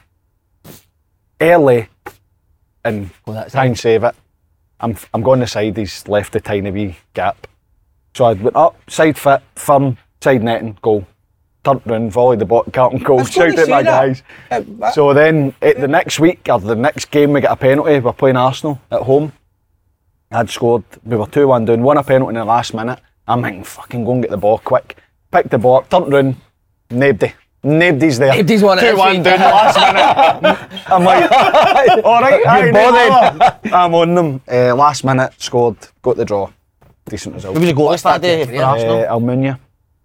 early and Go that try and save it. I'm, I'm going the side, he's left a tiny wee gap. So I went up, side foot, firm, side netting, goal. Turned round, volleyed the ball, Carlton Cole, I was going shouted to at my say that. guys. Uh, that- So then, at the next week, or the next game, we get a penalty. We're playing Arsenal at home. I'd scored, we were two one down, won a penalty in the last minute. I'm thinking, fucking go and get the ball quick. Picked the ball up, turned round, nobody. Nobody's there. Nobody's won it two this one week. down, last minute. I'm like, alright, You're bothered. I'm on them. Uh, last minute, scored, got the draw. Decent result. Who was the goalist that day for Uh, Arsenal? Uh, Almunia.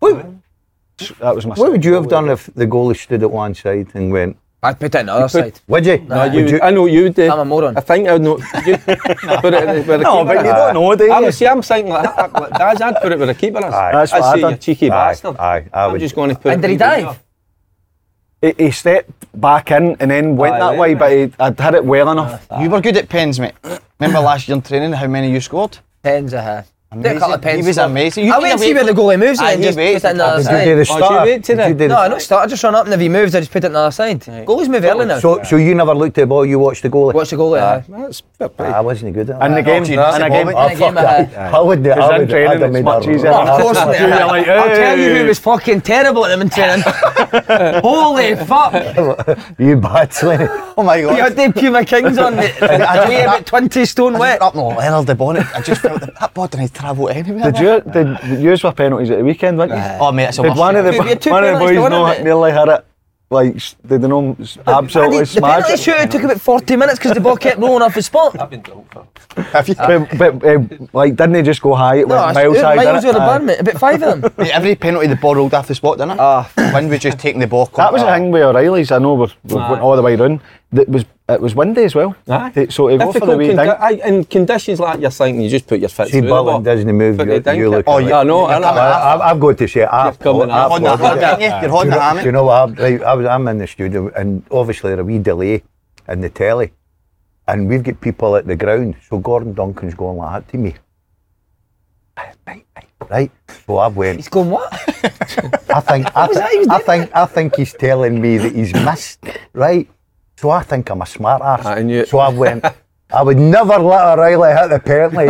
That was my What would you have second done if the goalie stood at one side and went, I'd put it on the other side. would you? No, you, Would you? I know you would do. I'm a moron. I think I would know. You put it where the No, keeper but you is. don't know, do you? I'm, see, I'm thinking like that. Like, Daz, I'd put it where the keeper is. Aye. That's I'd what I'd say, done. you cheeky Aye, bastard. aye, I I'm would. just going to put And it did he where the dive? He, he stepped back in and then went Aye, that went way, right. but he, I'd had it well enough. You were good at pens, mate. Remember last year in training how many you scored? Pens I have. Amazing. A couple of pens He was scored. amazing. You I can wait and wait see where for- the goalie moves Aye, and he just waits put it on the other until- Did you do side. the Oh, did you stutter? wait till Did you then? do the No, I don't start. I just run up and if he moves, I just put it on the other side. Goalies move early now. So, so you never looked at the ball, you watched the goalie? Watch the goalie. aye. That's fair play. I wasn't good at that. In the game, gee, in that's a a game. ball, Oh, In a game, fuck that. aye. I would, I Because in would, training, I'd have it's made much a easier. Oh, of course, You're mate. like, I'll tell you "Hey." who was fucking terrible at them in training. Holy fuck! You bad Oh my You god. had them Puma Kings on the, the way about twenty stone wet. Up no Leonard the bonnet. I just felt that, that ball didn't travel anywhere. Did you? Did you were penalties at the weekend, weren't you? Oh mate, it's a Did worst one of the shit. We had two one of the penalties boys to win, know, didn't it? nearly hit it? Like, s- did they know s- absolutely the smashed penalty it? shootout took about forty minutes because the ball kept rolling off the spot. Have you? But, but uh, like, didn't they just go high? It No, went it's miles high, miles didn't over it? the burn, mate. About five of them. Mate, every penalty the ball rolled off the spot, didn't it? Ah. Wind was just taking the ball. That was the thing with O'Reilly's. I know we're, we're Aye. going all the way round. It was it was windy as well. Aye. They- So to go for the Difficult wee condi- dink. aye, in conditions like you're thinking, you just put your foot See, through the ball. Butland doesn't move, But you, they dink you it. look Oh, at it. yeah, I know, I You're know. coming I, I've, I've got to say, I, You've come in I, half. You're holding that hammer, aren't you? You're holding do, that you hammer. know, do you know what? I'm, right, I was, I'm in the studio, and obviously there's a wee delay in the telly, and we've got people at the ground. So Gordon Duncan's going like that to me. Right, right, right. So I've went. He's going, what? I think, I, was that he was I doing? think, I think he's telling me that he's missed, right? So I think I'm a smart ass. I knew it. So I went. I would never let O'Reilly hit the penalty.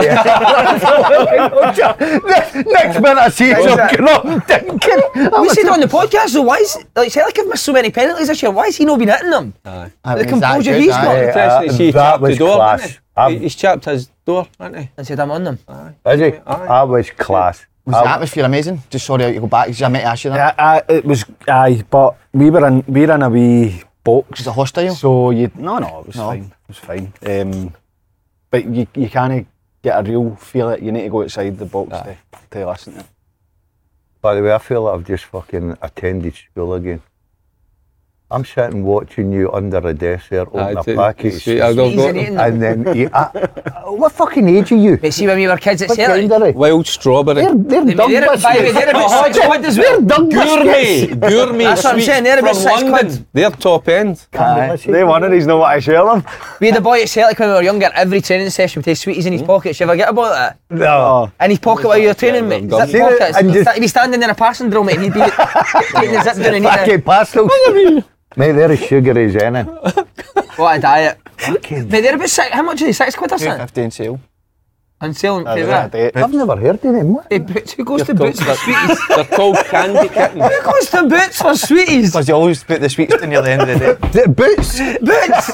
next, next minute I see him going up dinking. I We was said on the podcast, so why is, like, say like I've missed so many penalties this year, why has he not been hitting them? Aye, The was that composure good, he's aye. got. Yeah, Interesting to see he that chapped the was door, class. hasn't he? I'm- He's chapped his door, hasn't he? And said, I'm on them. Is he? Aye. I was class. Was I- the atmosphere amazing? Just sorry to go back, because I meant to ask you that. Yeah, I, it was aye, but we were in we were in a wee box. Was it hostile? So you no no it was No. fine. It was fine. Um, but you you can't get a real feel it. You need to go outside the box to, to listen to it. By the way, I feel like I've just fucking attended school again. I'm sitting watching you under a desk there, open Aye, a t- packet of sweet, I'll go- Sweeties go- and eating them. and then you, uh, what fucking age are you? Mate, see when we were kids at What Celtic. kind are they? Wild strawberry. They're, they're They- dog they're- by the way, biscuits. they're about six quid as well. They're dog Gourmet, biscuits. gourmet That's what I'm sweets saying, they're about from six London. quid. They're top end. Aye. They wonder he's not what I share them. We had a boy at Celtic when we were younger. Every training session would take sweeties in his pockets. You ever get about that? No. In his pocket while you were training, mate. gum. Zip See that- pockets. and He'd just- sta- he'd be standing in a passing drill, mate, and he'd be taking the zip down and eating it. Packet pastels. Mate, they're as sugary as any. What a diet. Fucking- Mate, they're about six. How much are they? Six quid or two something? fifty in sale. On sale for They're that. a date. I've never heard of them. What? Hey, Boots, who goes to They're Boots for called- sweeties? They're called candy kittens. Who goes to Boots for sweeties? Because you always put the sweets in near the end of the day. The boots. Boots!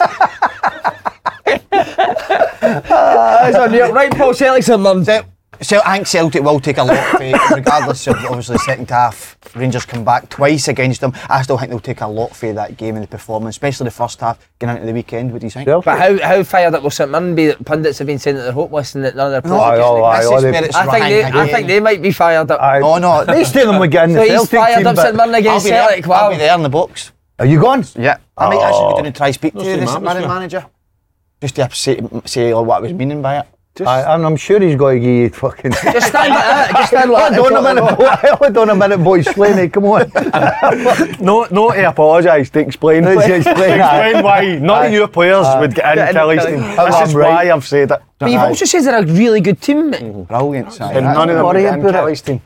That's unreal. Right, Paul, Celtic's in London. So, so I think Celtic will take a lot of faith, regardless of obviously the second half. Rangers come back twice against them. I still think they'll take a lot for that game and the performance, especially the first half, getting into the weekend. What do you think? Celtic. But how, how fired up will St Mirren be that pundits have been saying that they're hopeless and that none of their Aye, players oh, aye, This oh, is they- where it's I think they, Ryan I again. think they might be fired up. Aye. Oh no, They still them again. So the he's Celtic fired team, up but- St Mirren I'll against be there. Celtic. I'll Wow. be there in the box. Are you gone? Yeah, I might actually go down and try to speak to No, the same St Mirren atmosphere. manager, just to say, say what I was meaning by it. Aye, and I'm sure he's going to give you fucking. Just stand like that. Just stand like Hold on a that. minute, boy. Hold on a minute, boy. Slaney, come on. No, no to apologise, to explain. No, to explain, aye. explain why none of your players Aye. would get Get into in Kelly's Kelly. team. I'm This is right. why I've said it. But you've Aye. also said they're a really good team, mate. Brilliant. aye. And none of them would worry get in about it. Kelly's team.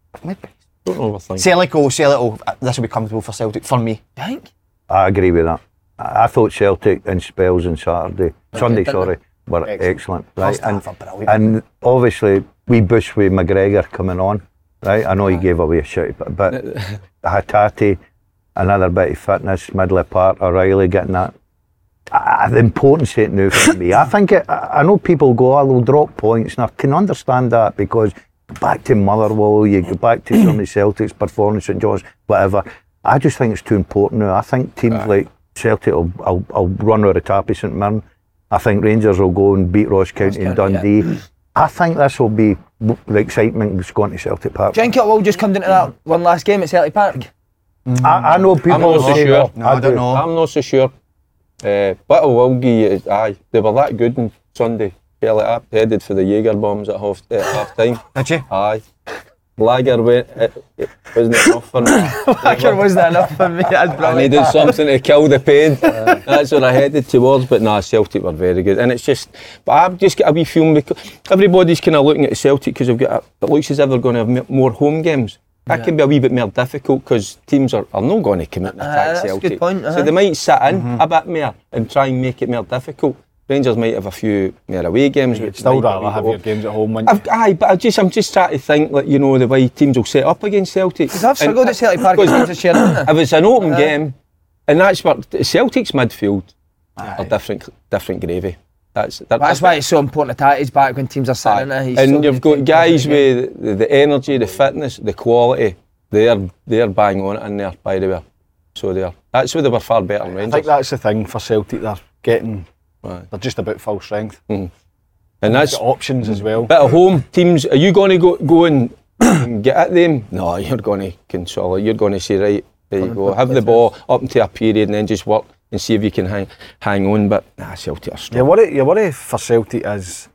Don't overthink. Celtic will, Celtic will, this will be comfortable for Celtic, for me. I think. I agree with that. I I thought Celtic in spells on Saturday, Sunday, didn't sorry, were Excellent. excellent. Right, First and, half are brilliant. and obviously we bush with McGregor coming on. Right, I know he gave away a shot, but, but Hatate, another bit of fitness, middle of part, O'Reilly getting that. Uh, the importance of it now for me. I think it, I I know people go, oh, they'll drop points, and I can understand that because back to Motherwell, you go back to some of the Celtics' performance, St John's, whatever. I just think it's too important now. I think teams Aye. like Celtic will, will, will run over the top of St Mirren. I think Rangers will go and beat Ross County and County, Dundee. I think this will be w- the excitement that's going to Celtic Park. Do you think it will just come down to that one last game at Celtic Park? I, I know people I'm not so say sure. that. No, I don't do. know. I'm not so sure. Uh, but I will give you, aye, they were that good on Sunday. Kelly up headed for the Jaeger bombs at half, at half time. Did you? Aye. Lager went, it, it wasn't enough for me. Lager wasn't enough for me. That's I brilliant. needed something to kill the pain. That's what I headed towards. But nah, Celtic were very good, and it's just. But I've just got a wee feeling because everybody's kind of looking at Celtic because they've got. A, it looks as if they're going to have m- more home games. That can be a wee bit more difficult because teams are, are not going to commit and Aye, attack that's a Celtic. good point, So uh-huh. they might sit in a bit more and try and make it more difficult. Rangers might have a few more away games. which Still might be a rather wee have bit your up. games at home, wouldn't you? I've, aye, but I just, I'm just trying to think, like, you know, the way teams will set up against Celtic. Because I've struggled And- at Celtic Park because against the chair, haven't I? if it's an open Uh, game, and that's what Celtic's midfield are different, different gravy. That's that, That's why it's so important to Tati's back when teams are sitting in there. He's and so you've good got at guys taking with the, the energy, the fitness, the quality. They're they're bang on it in there, by the way. So they're that's where they were far better than I Rangers. think that's the thing for Celtic. They're getting, Right. they're just about full strength. And that's Got options as well. bit of home teams. Are you going to go go and get at them? No, you're going to consolidate. You're going to say, right, there you go, have the ball up into a period and then just work and see if you can hang hang on. But nah, Celtic are strong. Your worry, your worry for Celtic is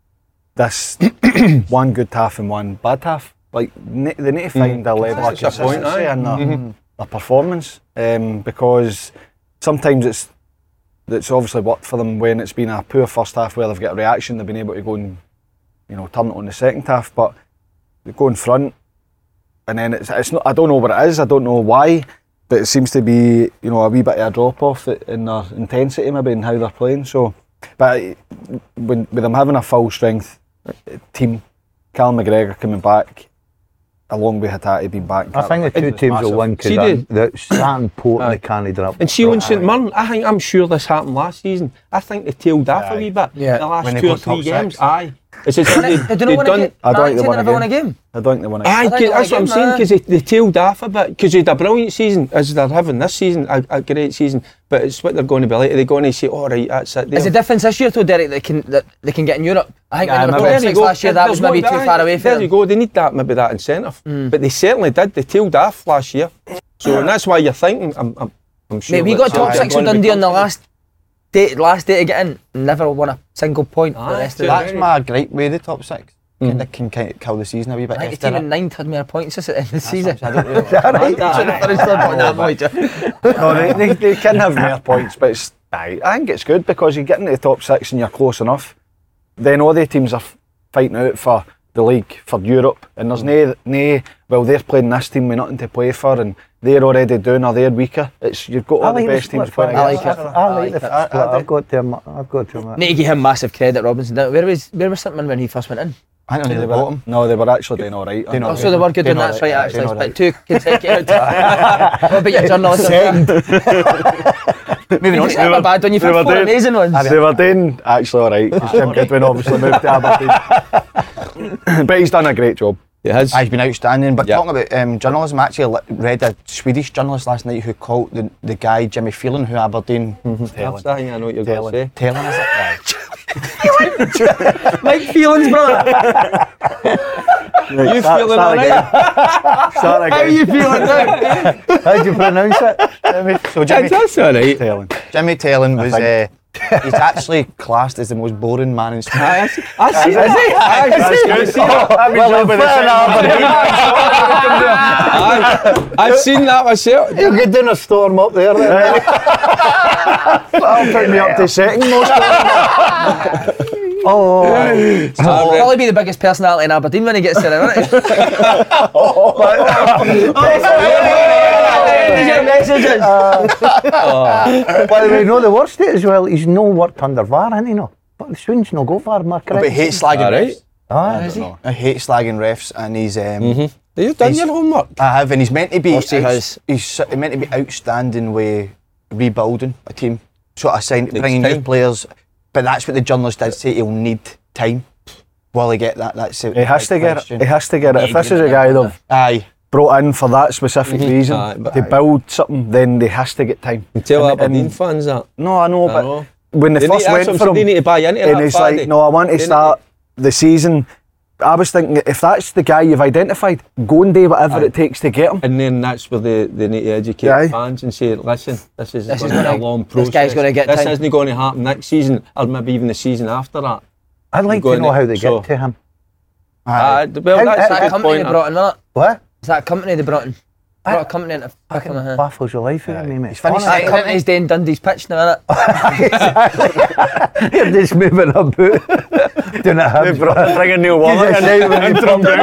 this one good half and one bad half. Like ne- they need to find a level of That's a point, consistency aye. in their, Mm-hmm. their performance, um, because sometimes it's it's obviously worked for them when it's been a poor first half where they've got a reaction. They've been able to go and you know turn it on the second half, but they go in front, and then it's it's not. I don't know what it is. I don't know why. But it seems to be, you know, a wee bit of a drop off in their intensity, maybe in how they're playing. So, but when with them having a full strength team, Callum McGregor coming back, along with Hatate being back. I think the two it's teams massive. will win See because the- that's that important Aye. they can't drop. And see on St Mirren, I think I'm sure this happened last season. I think they tailed off a Aye. wee bit. Yeah. The last When they two or got top three games. six. Aye. It's as if They, they, they don't they'd want done. to get. I don't think they Martin won a never won a game. game. I don't think they won it. Aye, I think 'cause they that's what I'm won a saying, game, because they, they tailed off a bit, because they had a brilliant season, as they're having this season, a, a great season, but it's what they're going to be like. They're going to say, all right, that's it. Is the difference this year, though, Derek, that can that they can get in Europe? I think Yeah, when they were maybe. top six last year, that was There's maybe no- too aye, far away for There them. you go, they need that, maybe that incentive. But they certainly did, they tailed off last year. So, and that's why you're thinking, I'm, I'm, I'm sure. Mate, we that got top Celtic six are with gonna Dundee be on the last day, last day to get in. Never won a single point. Aye, the rest of That's the my gripe with the top six. Mm. Kind of can kind of kill the season a wee bit. I think after the team in that. ninth had more points this at the end of the season. I don't really Should have finished third on that point. No, they, they, they can have more points, but it's, aye, I think it's good because you get into the top six and you're close enough. Then all the teams are f- fighting out for the league, for Europe, and there's no, no, well, they're playing this team with nothing to play for, and they're already doing or they're weaker. It's you've got all the best teams playing. I against like each it. other. I like the split. I- I I've got to, admit- I've got to. admit. Need to give him massive credit, Robinson. Where was where was Sandman when he first went in? I don't know They the were- bottom. No, they were actually doing all right. Doing all Oh, right. so they were good Doing on all that's right, right, aye, actually. doing all But right. two consecutive. What about your journalism? Maybe not. It's never bad when you they put were four doing- amazing ones. They were doing actually all right because Jim Goodwin obviously moved to Aberdeen. But he's done a great job. It has. He's been outstanding. But Yeah. talking about um, journalism, I actually li- read a Swedish journalist last night who called the, the guy Jimmy Phelan, who Aberdeen That's the thing I know what you're going to say. telling us it. Mike Phelan's brother. You Start- feeling start all right? Start How again. you feeling now? How do you pronounce it? Jimmy, so Jimmy, That's all right. Telling. Jimmy Tellin was uh, he's actually classed as the most boring man in Sweden. I see. I see. Is he? That's good. Well, I'm Aye, I've seen that myself. You're good doing a storm up there. Then. That'll put me up to second most. Oh, He'll probably be the biggest personality in Aberdeen when he gets there, isn't he? Messages. by the way, you know the worst it as well. He's no worked under V A R, hasn't he? No, but the Swings no go V A R, am I correct? But he hates slagging All right. refs. Aye. I hate slagging refs, and he's um, You've done He's- your homework. I have, and he's meant to be. course he outs- has. He's so- meant to be outstanding with rebuilding a team, sort of sign, Needs bringing new time. players. But that's what the journalist did say. He'll need time. Will he get that? That's it. He has to get it. He has to get it. If this is a guy they've Aye. brought in for that specific reason Aye, but- to build something, then they has to get time. You tell And- Aberdeen and- fans that. No, I know, I but know. when they, They first need- went that's what I'm for saying, him, they need to buy into and that, it's Paddy. like, no, I want They to need start the season. I was thinking, if that's the guy you've identified, go and do whatever Aye. it takes to get him. And then that's where they, they need to educate Aye. fans and say, listen, this is This is going to be a gonna- long this process. guy's gonna get This time." isn't going to happen next season, or maybe even the season after that. I'd like Go to know in how it, they so- get to him. Uh, well, How- that's Is a that good company point. they brought in, wasn't it? What? Is that company they brought in? Brought a company in to pick him, uh-huh. Baffles your life out of me, mate. He's finished That second. company's doing Dundee's pitch now, innit? You're just moving a boot. Doing a hip. Bringing Neil Warnock in.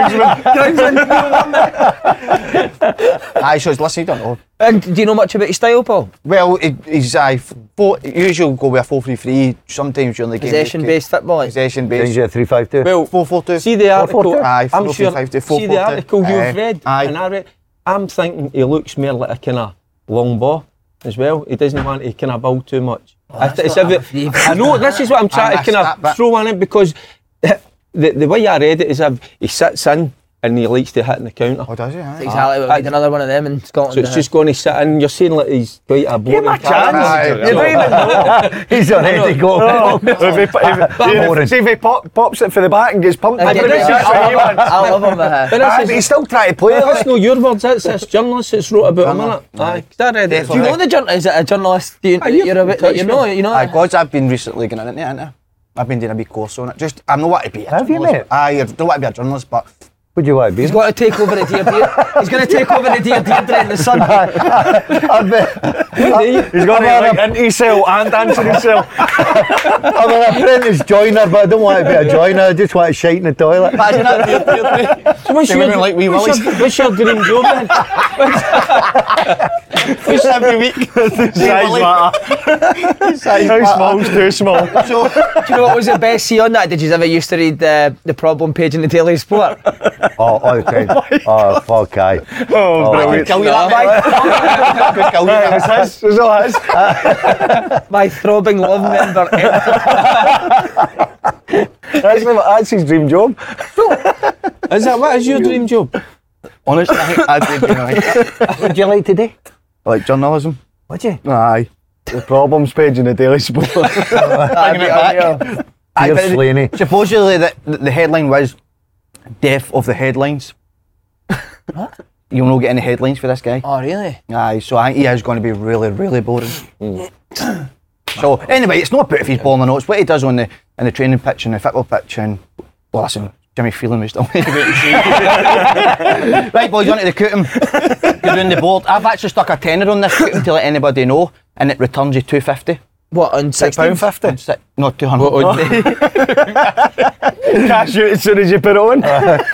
Aye, so it's listen, you don't know. And do you know much about his style, Paul? Well, he, he's aye, f- four, usually go with a four three three. Sometimes during the game. Possession-based football. Possession Change based. it three five two. Well, Four four two. see the article, Aye, I'm four, sure, five, two, four, see four, the two. article Aye, you've read, aye. and I read, I'm thinking he looks more like a kind of long ball as well. He doesn't want to kind of build too much. I, th- it's not a bit, I know, this is what I'm trying I to kind missed that of bit. throw on it, because the, the way I read it is if he sits in and he likes to hit in the counter. Oh, does he? Aye. Exactly, we'll Aye. need another one of them in Scotland. So it's uh-huh. just going to sit in. You're saying like he's quite a boring Give him a character. chance. Aye. You don't even know. He's already going. if he, if, Boring. if, see if he pop, pops it for the back and gets pumped. I into get the it. pitch, I he love him. wants. I love him. uh-huh. But this Aye, is- but he's still trying to play That's it. no your words, that's this journalist that's wrote about him, Journal- innit? Aye, 'cause I read it. Do you know the journalist? Is it a journalist? Do you, Aye, you've you're a bit, touched you me. know, you know. Aye, God's, I've been recently getting into it, innit? I've been doing a big course on it. Just, I'm not want to be a Have you, journalist. mate? Aye, I don't want to be a journalist, but Would you want to be? He's got to take over the Dear Dear. He's going to take over the Dear Deirdre in the sun. I'd be, He's going to I'm like into cell and answer his cell. I'm an apprentice joiner, but I don't want to be a joiner. I just want to shite in the toilet. imagine that. Dear, dear, dear. So what's They your, women like wee what's, willies. your, what's your dream job then? Just every week. Size matter. Size How matter. small's too small. So, Do you know what was the best see on that? Did you ever used to read uh, the problem page in the Daily Sport? Oh, all the time. Oh, fuck, aye. Oh, I brilliant. could kill you that, mate. Could kill you It's that. his, it's all his. My throbbing love member. That's, the- that's his dream job. Is that what is your dream job? Honestly, I think I'd be right. What'd you like today? Like journalism. Would you? Aye. The problems page in the Daily Sport. Bringing it back. Aye, Dear but the- Slaney. supposedly the, the headline was death of the headlines. you'll not get any headlines for this guy. Oh, really? Aye, so I think he is going to be really, really boring. So anyway, it's not about if he's balling or not. It's what he does on the in the training pitch and the football pitch. And well, listen, Jimmy Phelan was still waiting to see. Right, boys, on to the Cootem. Go down the board. I've actually stuck a tenner on this Cootem to let anybody know, and it returns you two fifty. What, on sixteen? fifty? Si- Not two hundred. Cash out as soon as you put it on.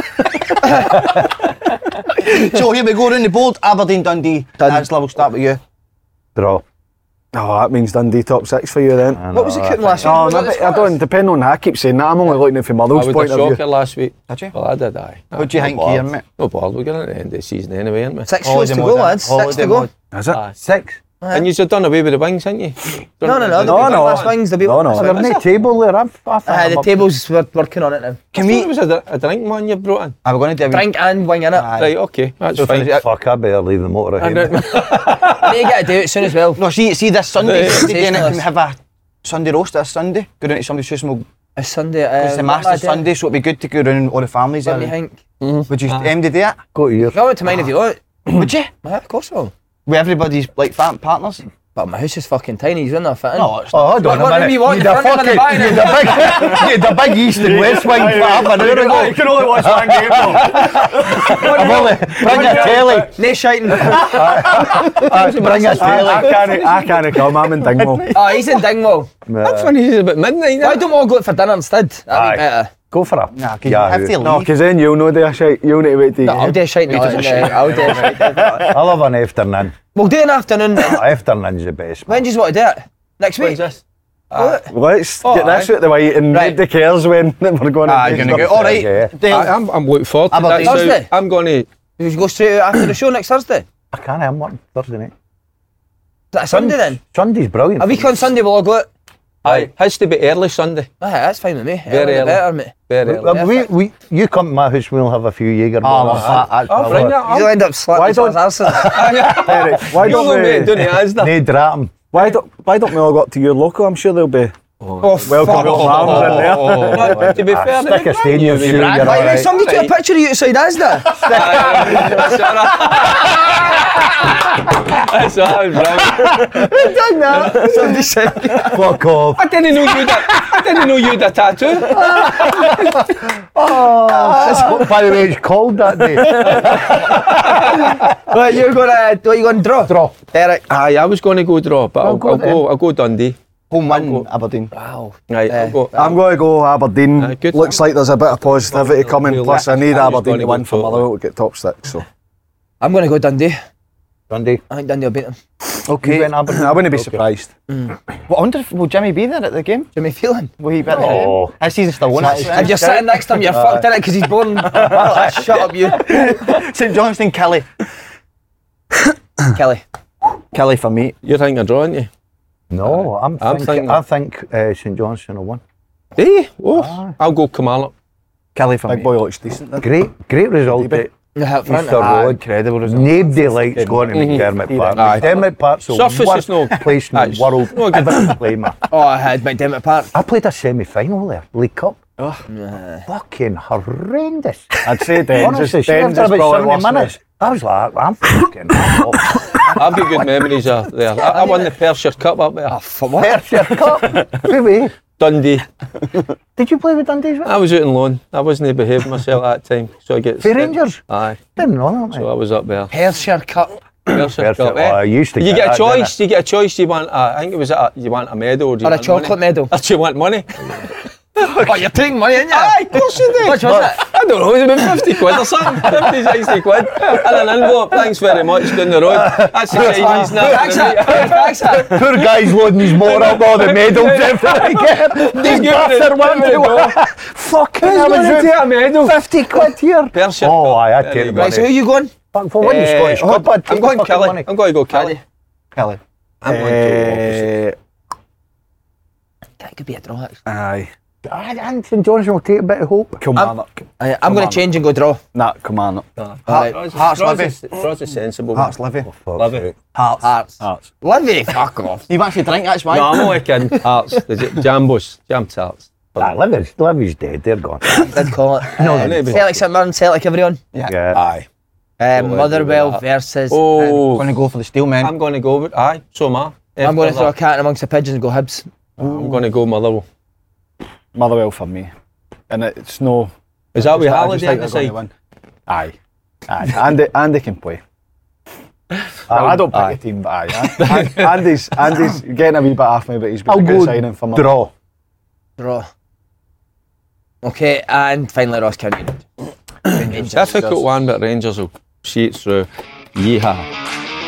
So here we go round the board. Aberdeen, Dundee. Angela, we'll start with you. Draw. Oh, that means Dundee top six for you then. What was the Cootem last week? Oh, Was no, that the but I don't, depending on how I keep saying that, I'm only looking at it from I Motherwell's was point a of shocker view. last week. Did you? Well, I did, aye. What do you think No here, bored. mate? No bored. We're getting at the end of the season anyway, aren't we? Six Holiday shows to mode, go, innit? lads. Six Holiday to go. mode. Is it? Aye. Six. And you've done away with the wings, haven't you? No, no, no. No, No, no. Last wings, there'll be No, one. no. Oh, there's no table there. I'm, I think Uh, I'm the up- tables, we're working on it now. Can It we? was a, dr- a drink one you brought in. Are we going to do a wee- Drink and wing in it. Aye. Right, okay, that's So fine. for- Fuck, I better leave the motor And ahead. then- I need to get to do it soon as well. No, see, see this Sunday. Yeah. Sunday then, can we Sensationalist. have a Sunday roast this Sunday? Go down to somebody's house and we'll. It's Sunday. Uh, It's the what am I Masters doing? Sunday, so it'd be good to go round all the families. What do there. you think? Would you aim to do it? Go to yours. Go out to mine if you want. Would you? Yeah, of course I will. With everybody's like fam- partners? But my house is fucking tiny, you wouldn't have fit in. No, it's Oh, hold What- on what a room minute. you want? You'd The a front room and the fucking, back? you'd a big, you'd a big east and west wing for half an hour ago. You can only watch one game though. I'm only, bring your telly. No shiting. Uh, bring a I, telly. I can't, I can't come, I'm in Dingwall. Oh, he's in Dingwall. That's funny, he's about midnight. Why don't we all go out for dinner instead? That'd Aye. be better. Go for it. Nah, because Yeah, you have to No, leave. because then you'll know the shite, you'll need to wait till you No, I'll do a shite. I'll do a shite. I love an afternoon. We'll do an afternoon. Afternoon's the best. When do you want to do it? Next week? When's this? What? Let's Oh, get this aye. out the way and Right. nobody cares when we're going Ah, to you're gonna go. All right. Yeah. Dale. I, I'm, I'm looking forward to Aberdeen. that. Thursday? So I'm going to. You should go straight out after the show next Thursday. Is I can't, I'm working Thursday night. that a Sunday then? Sunday's brilliant. A week on Sunday we'll all go out. Aye, has to be early Sunday. Aye, that's fine with me. Very Early the early. better, mate. Very early. Well, we, we, you come to my house, we'll have a few Jaeger Oh, bombs. well, that- I'll bring that. You'll end up slapping Why each don't- other's arses. Eric, why You'll don't know me, don't we, you, Asda? No drop why don't, why don't we all go up to your local? I'm sure they'll be Oh, welcome fuck. with arms in there. No, to be fair, Stick a stain in your shoe, you're Right, right, alright. somebody took a picture of you outside Asda. That's what I was right. Done that. Somebody said. Fuck off. I didn't know you had a, I didn't know you had a tattoo. Oh, by the way, it's cold that day. Right, you're going to, what, you going to draw? Draw. Derek. Aye, I was going to go draw, but I'll, go I'll then. go. I'll go Dundee. Home win, Aberdeen. Wow. Right, I'll go. I'm going to go Aberdeen. Aye, good. Looks like there's a bit of positivity coming. We'll Plus, I let- need I'm just Aberdeen gonna to go win for for- Motherwell to get top six. So I'm going to go Dundee. Dundee. I think Dundee will beat them. Okay. I wouldn't be surprised. Well, I wonder if, will Jimmy be there at the game? Jimmy Phelan. Will he be at the Oh. game? This season still on it. And you're sitting next to him, you're fucked in it because he's born. Oh, shut up, you. St Johnstone, Kelly. Kelly. Kelly for me. You're thinking of drawing, you? No, I'm, I'm think, thinking- I think uh, St Johnstone will win. Hey, oh, I'll go Kilmarnock. Kelly for Big me. boy looks decent. Then. Great, great result at Yeah, up front. Easter Ah, Road. incredible result. Nobody likes going to McDermott Park. Aye. McDermott Park's the Surface worst is no- place in Aye, the it's world no good. ever to play, man. Oh, I had McDermott Park. I played a semi-final there, League Cup. Fucking horrendous. I'd say Dens Honestly, is, so Dens after is about probably seventy worse than minutes, us. I was like, I'm fucking off. I've got good memories of there. I, I won the Perthshire Cup up there. For what? Perthshire Cup. Wait, wait. Dundee. Did you play with Dundee as well? I was out on loan. I wasn't behaving myself at that time, so I get. For Rangers? Aye, Didn't know that, so mate. I was up there. Perthshire Cup. Perthshire Perthshire, Cup. eh? oh, I used to You get get a that, didn't choice. You get a choice. You want? A, I think it was a, you want a medal or do you Or a want chocolate money? medal. Or do you want money? Oh, you're taking money, aren't you? Aye, of course you do. Which was it? I don't know, it was about fifty quid or something. fifty, sixty quid. And an envelope, thanks very much, down the road. That's the Chinese now. Thanks, sir. Thanks, sir. Poor guy's loading his motor up all the medals everything again. He's giving it, one giving it to Fucking Who's I going to was take out a medal? fifty quid here. Perthshire Oh, Cup. aye, I'd There take you the go. Right, so who money. you going? Fuck, for winning Eh, Scottish Cup, I'd I'm take going the fucking Kelly. money. I'm going to go Kelly. Kelly. I'm going to opposite. Eh, That could be a draw, actually. Aye. I think St Johnstone will take a bit of hope. Kilmarnock. Aye, I'm going to change and go draw. Nah, Kilmarnock. Right. Hearts, Draw's Livy. a- Draw's a sensible one. Hearts, Livy. Livy. Hearts. Hearts. Hearts. Livy, fuck off. You've actually drank, that's why. No, I'm only kidding. Hearts. The j- Jambos. Jam tarts. Nah, Livy's, Livy's dead, they're gone. Did call it. No, Uh, maybe. Celtic St Mirren, Celtic everyone. Yeah. Yeah. Aye. Um, Don't Motherwell let me do that. versus. Oh, Going to go for the steel men. I'm going to go with, aye, so am I. I'm going to After throw a that, cat in amongst the pigeons and go Hibs. I'm going to go Motherwell. Motherwell for me. And it's no... Is that with I just Halliday think on the they're gonna side? win. Aye. Aye. Andy, Andy can play. I don't pick Aye. a team, but aye. An- Andy's, Andy's getting a wee bit off me, but he's been I'll a good go signing for me. draw. Draw. Okay, and finally Ross County. Rangers. Difficult one, but Rangers will see it through. Yeehaw.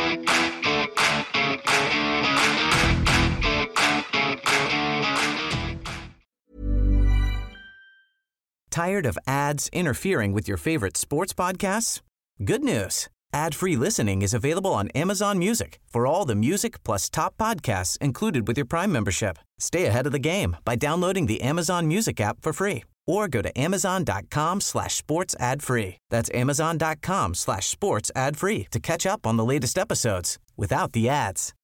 Tired of ads interfering with your favorite sports podcasts? Good news. Ad-free listening is available on Amazon Music for all the music plus top podcasts included with your Prime membership. Stay ahead of the game by downloading the Amazon Music app for free or go to amazon.com slash sports ad free. That's amazon.com slash sports ad free to catch up on the latest episodes without the ads.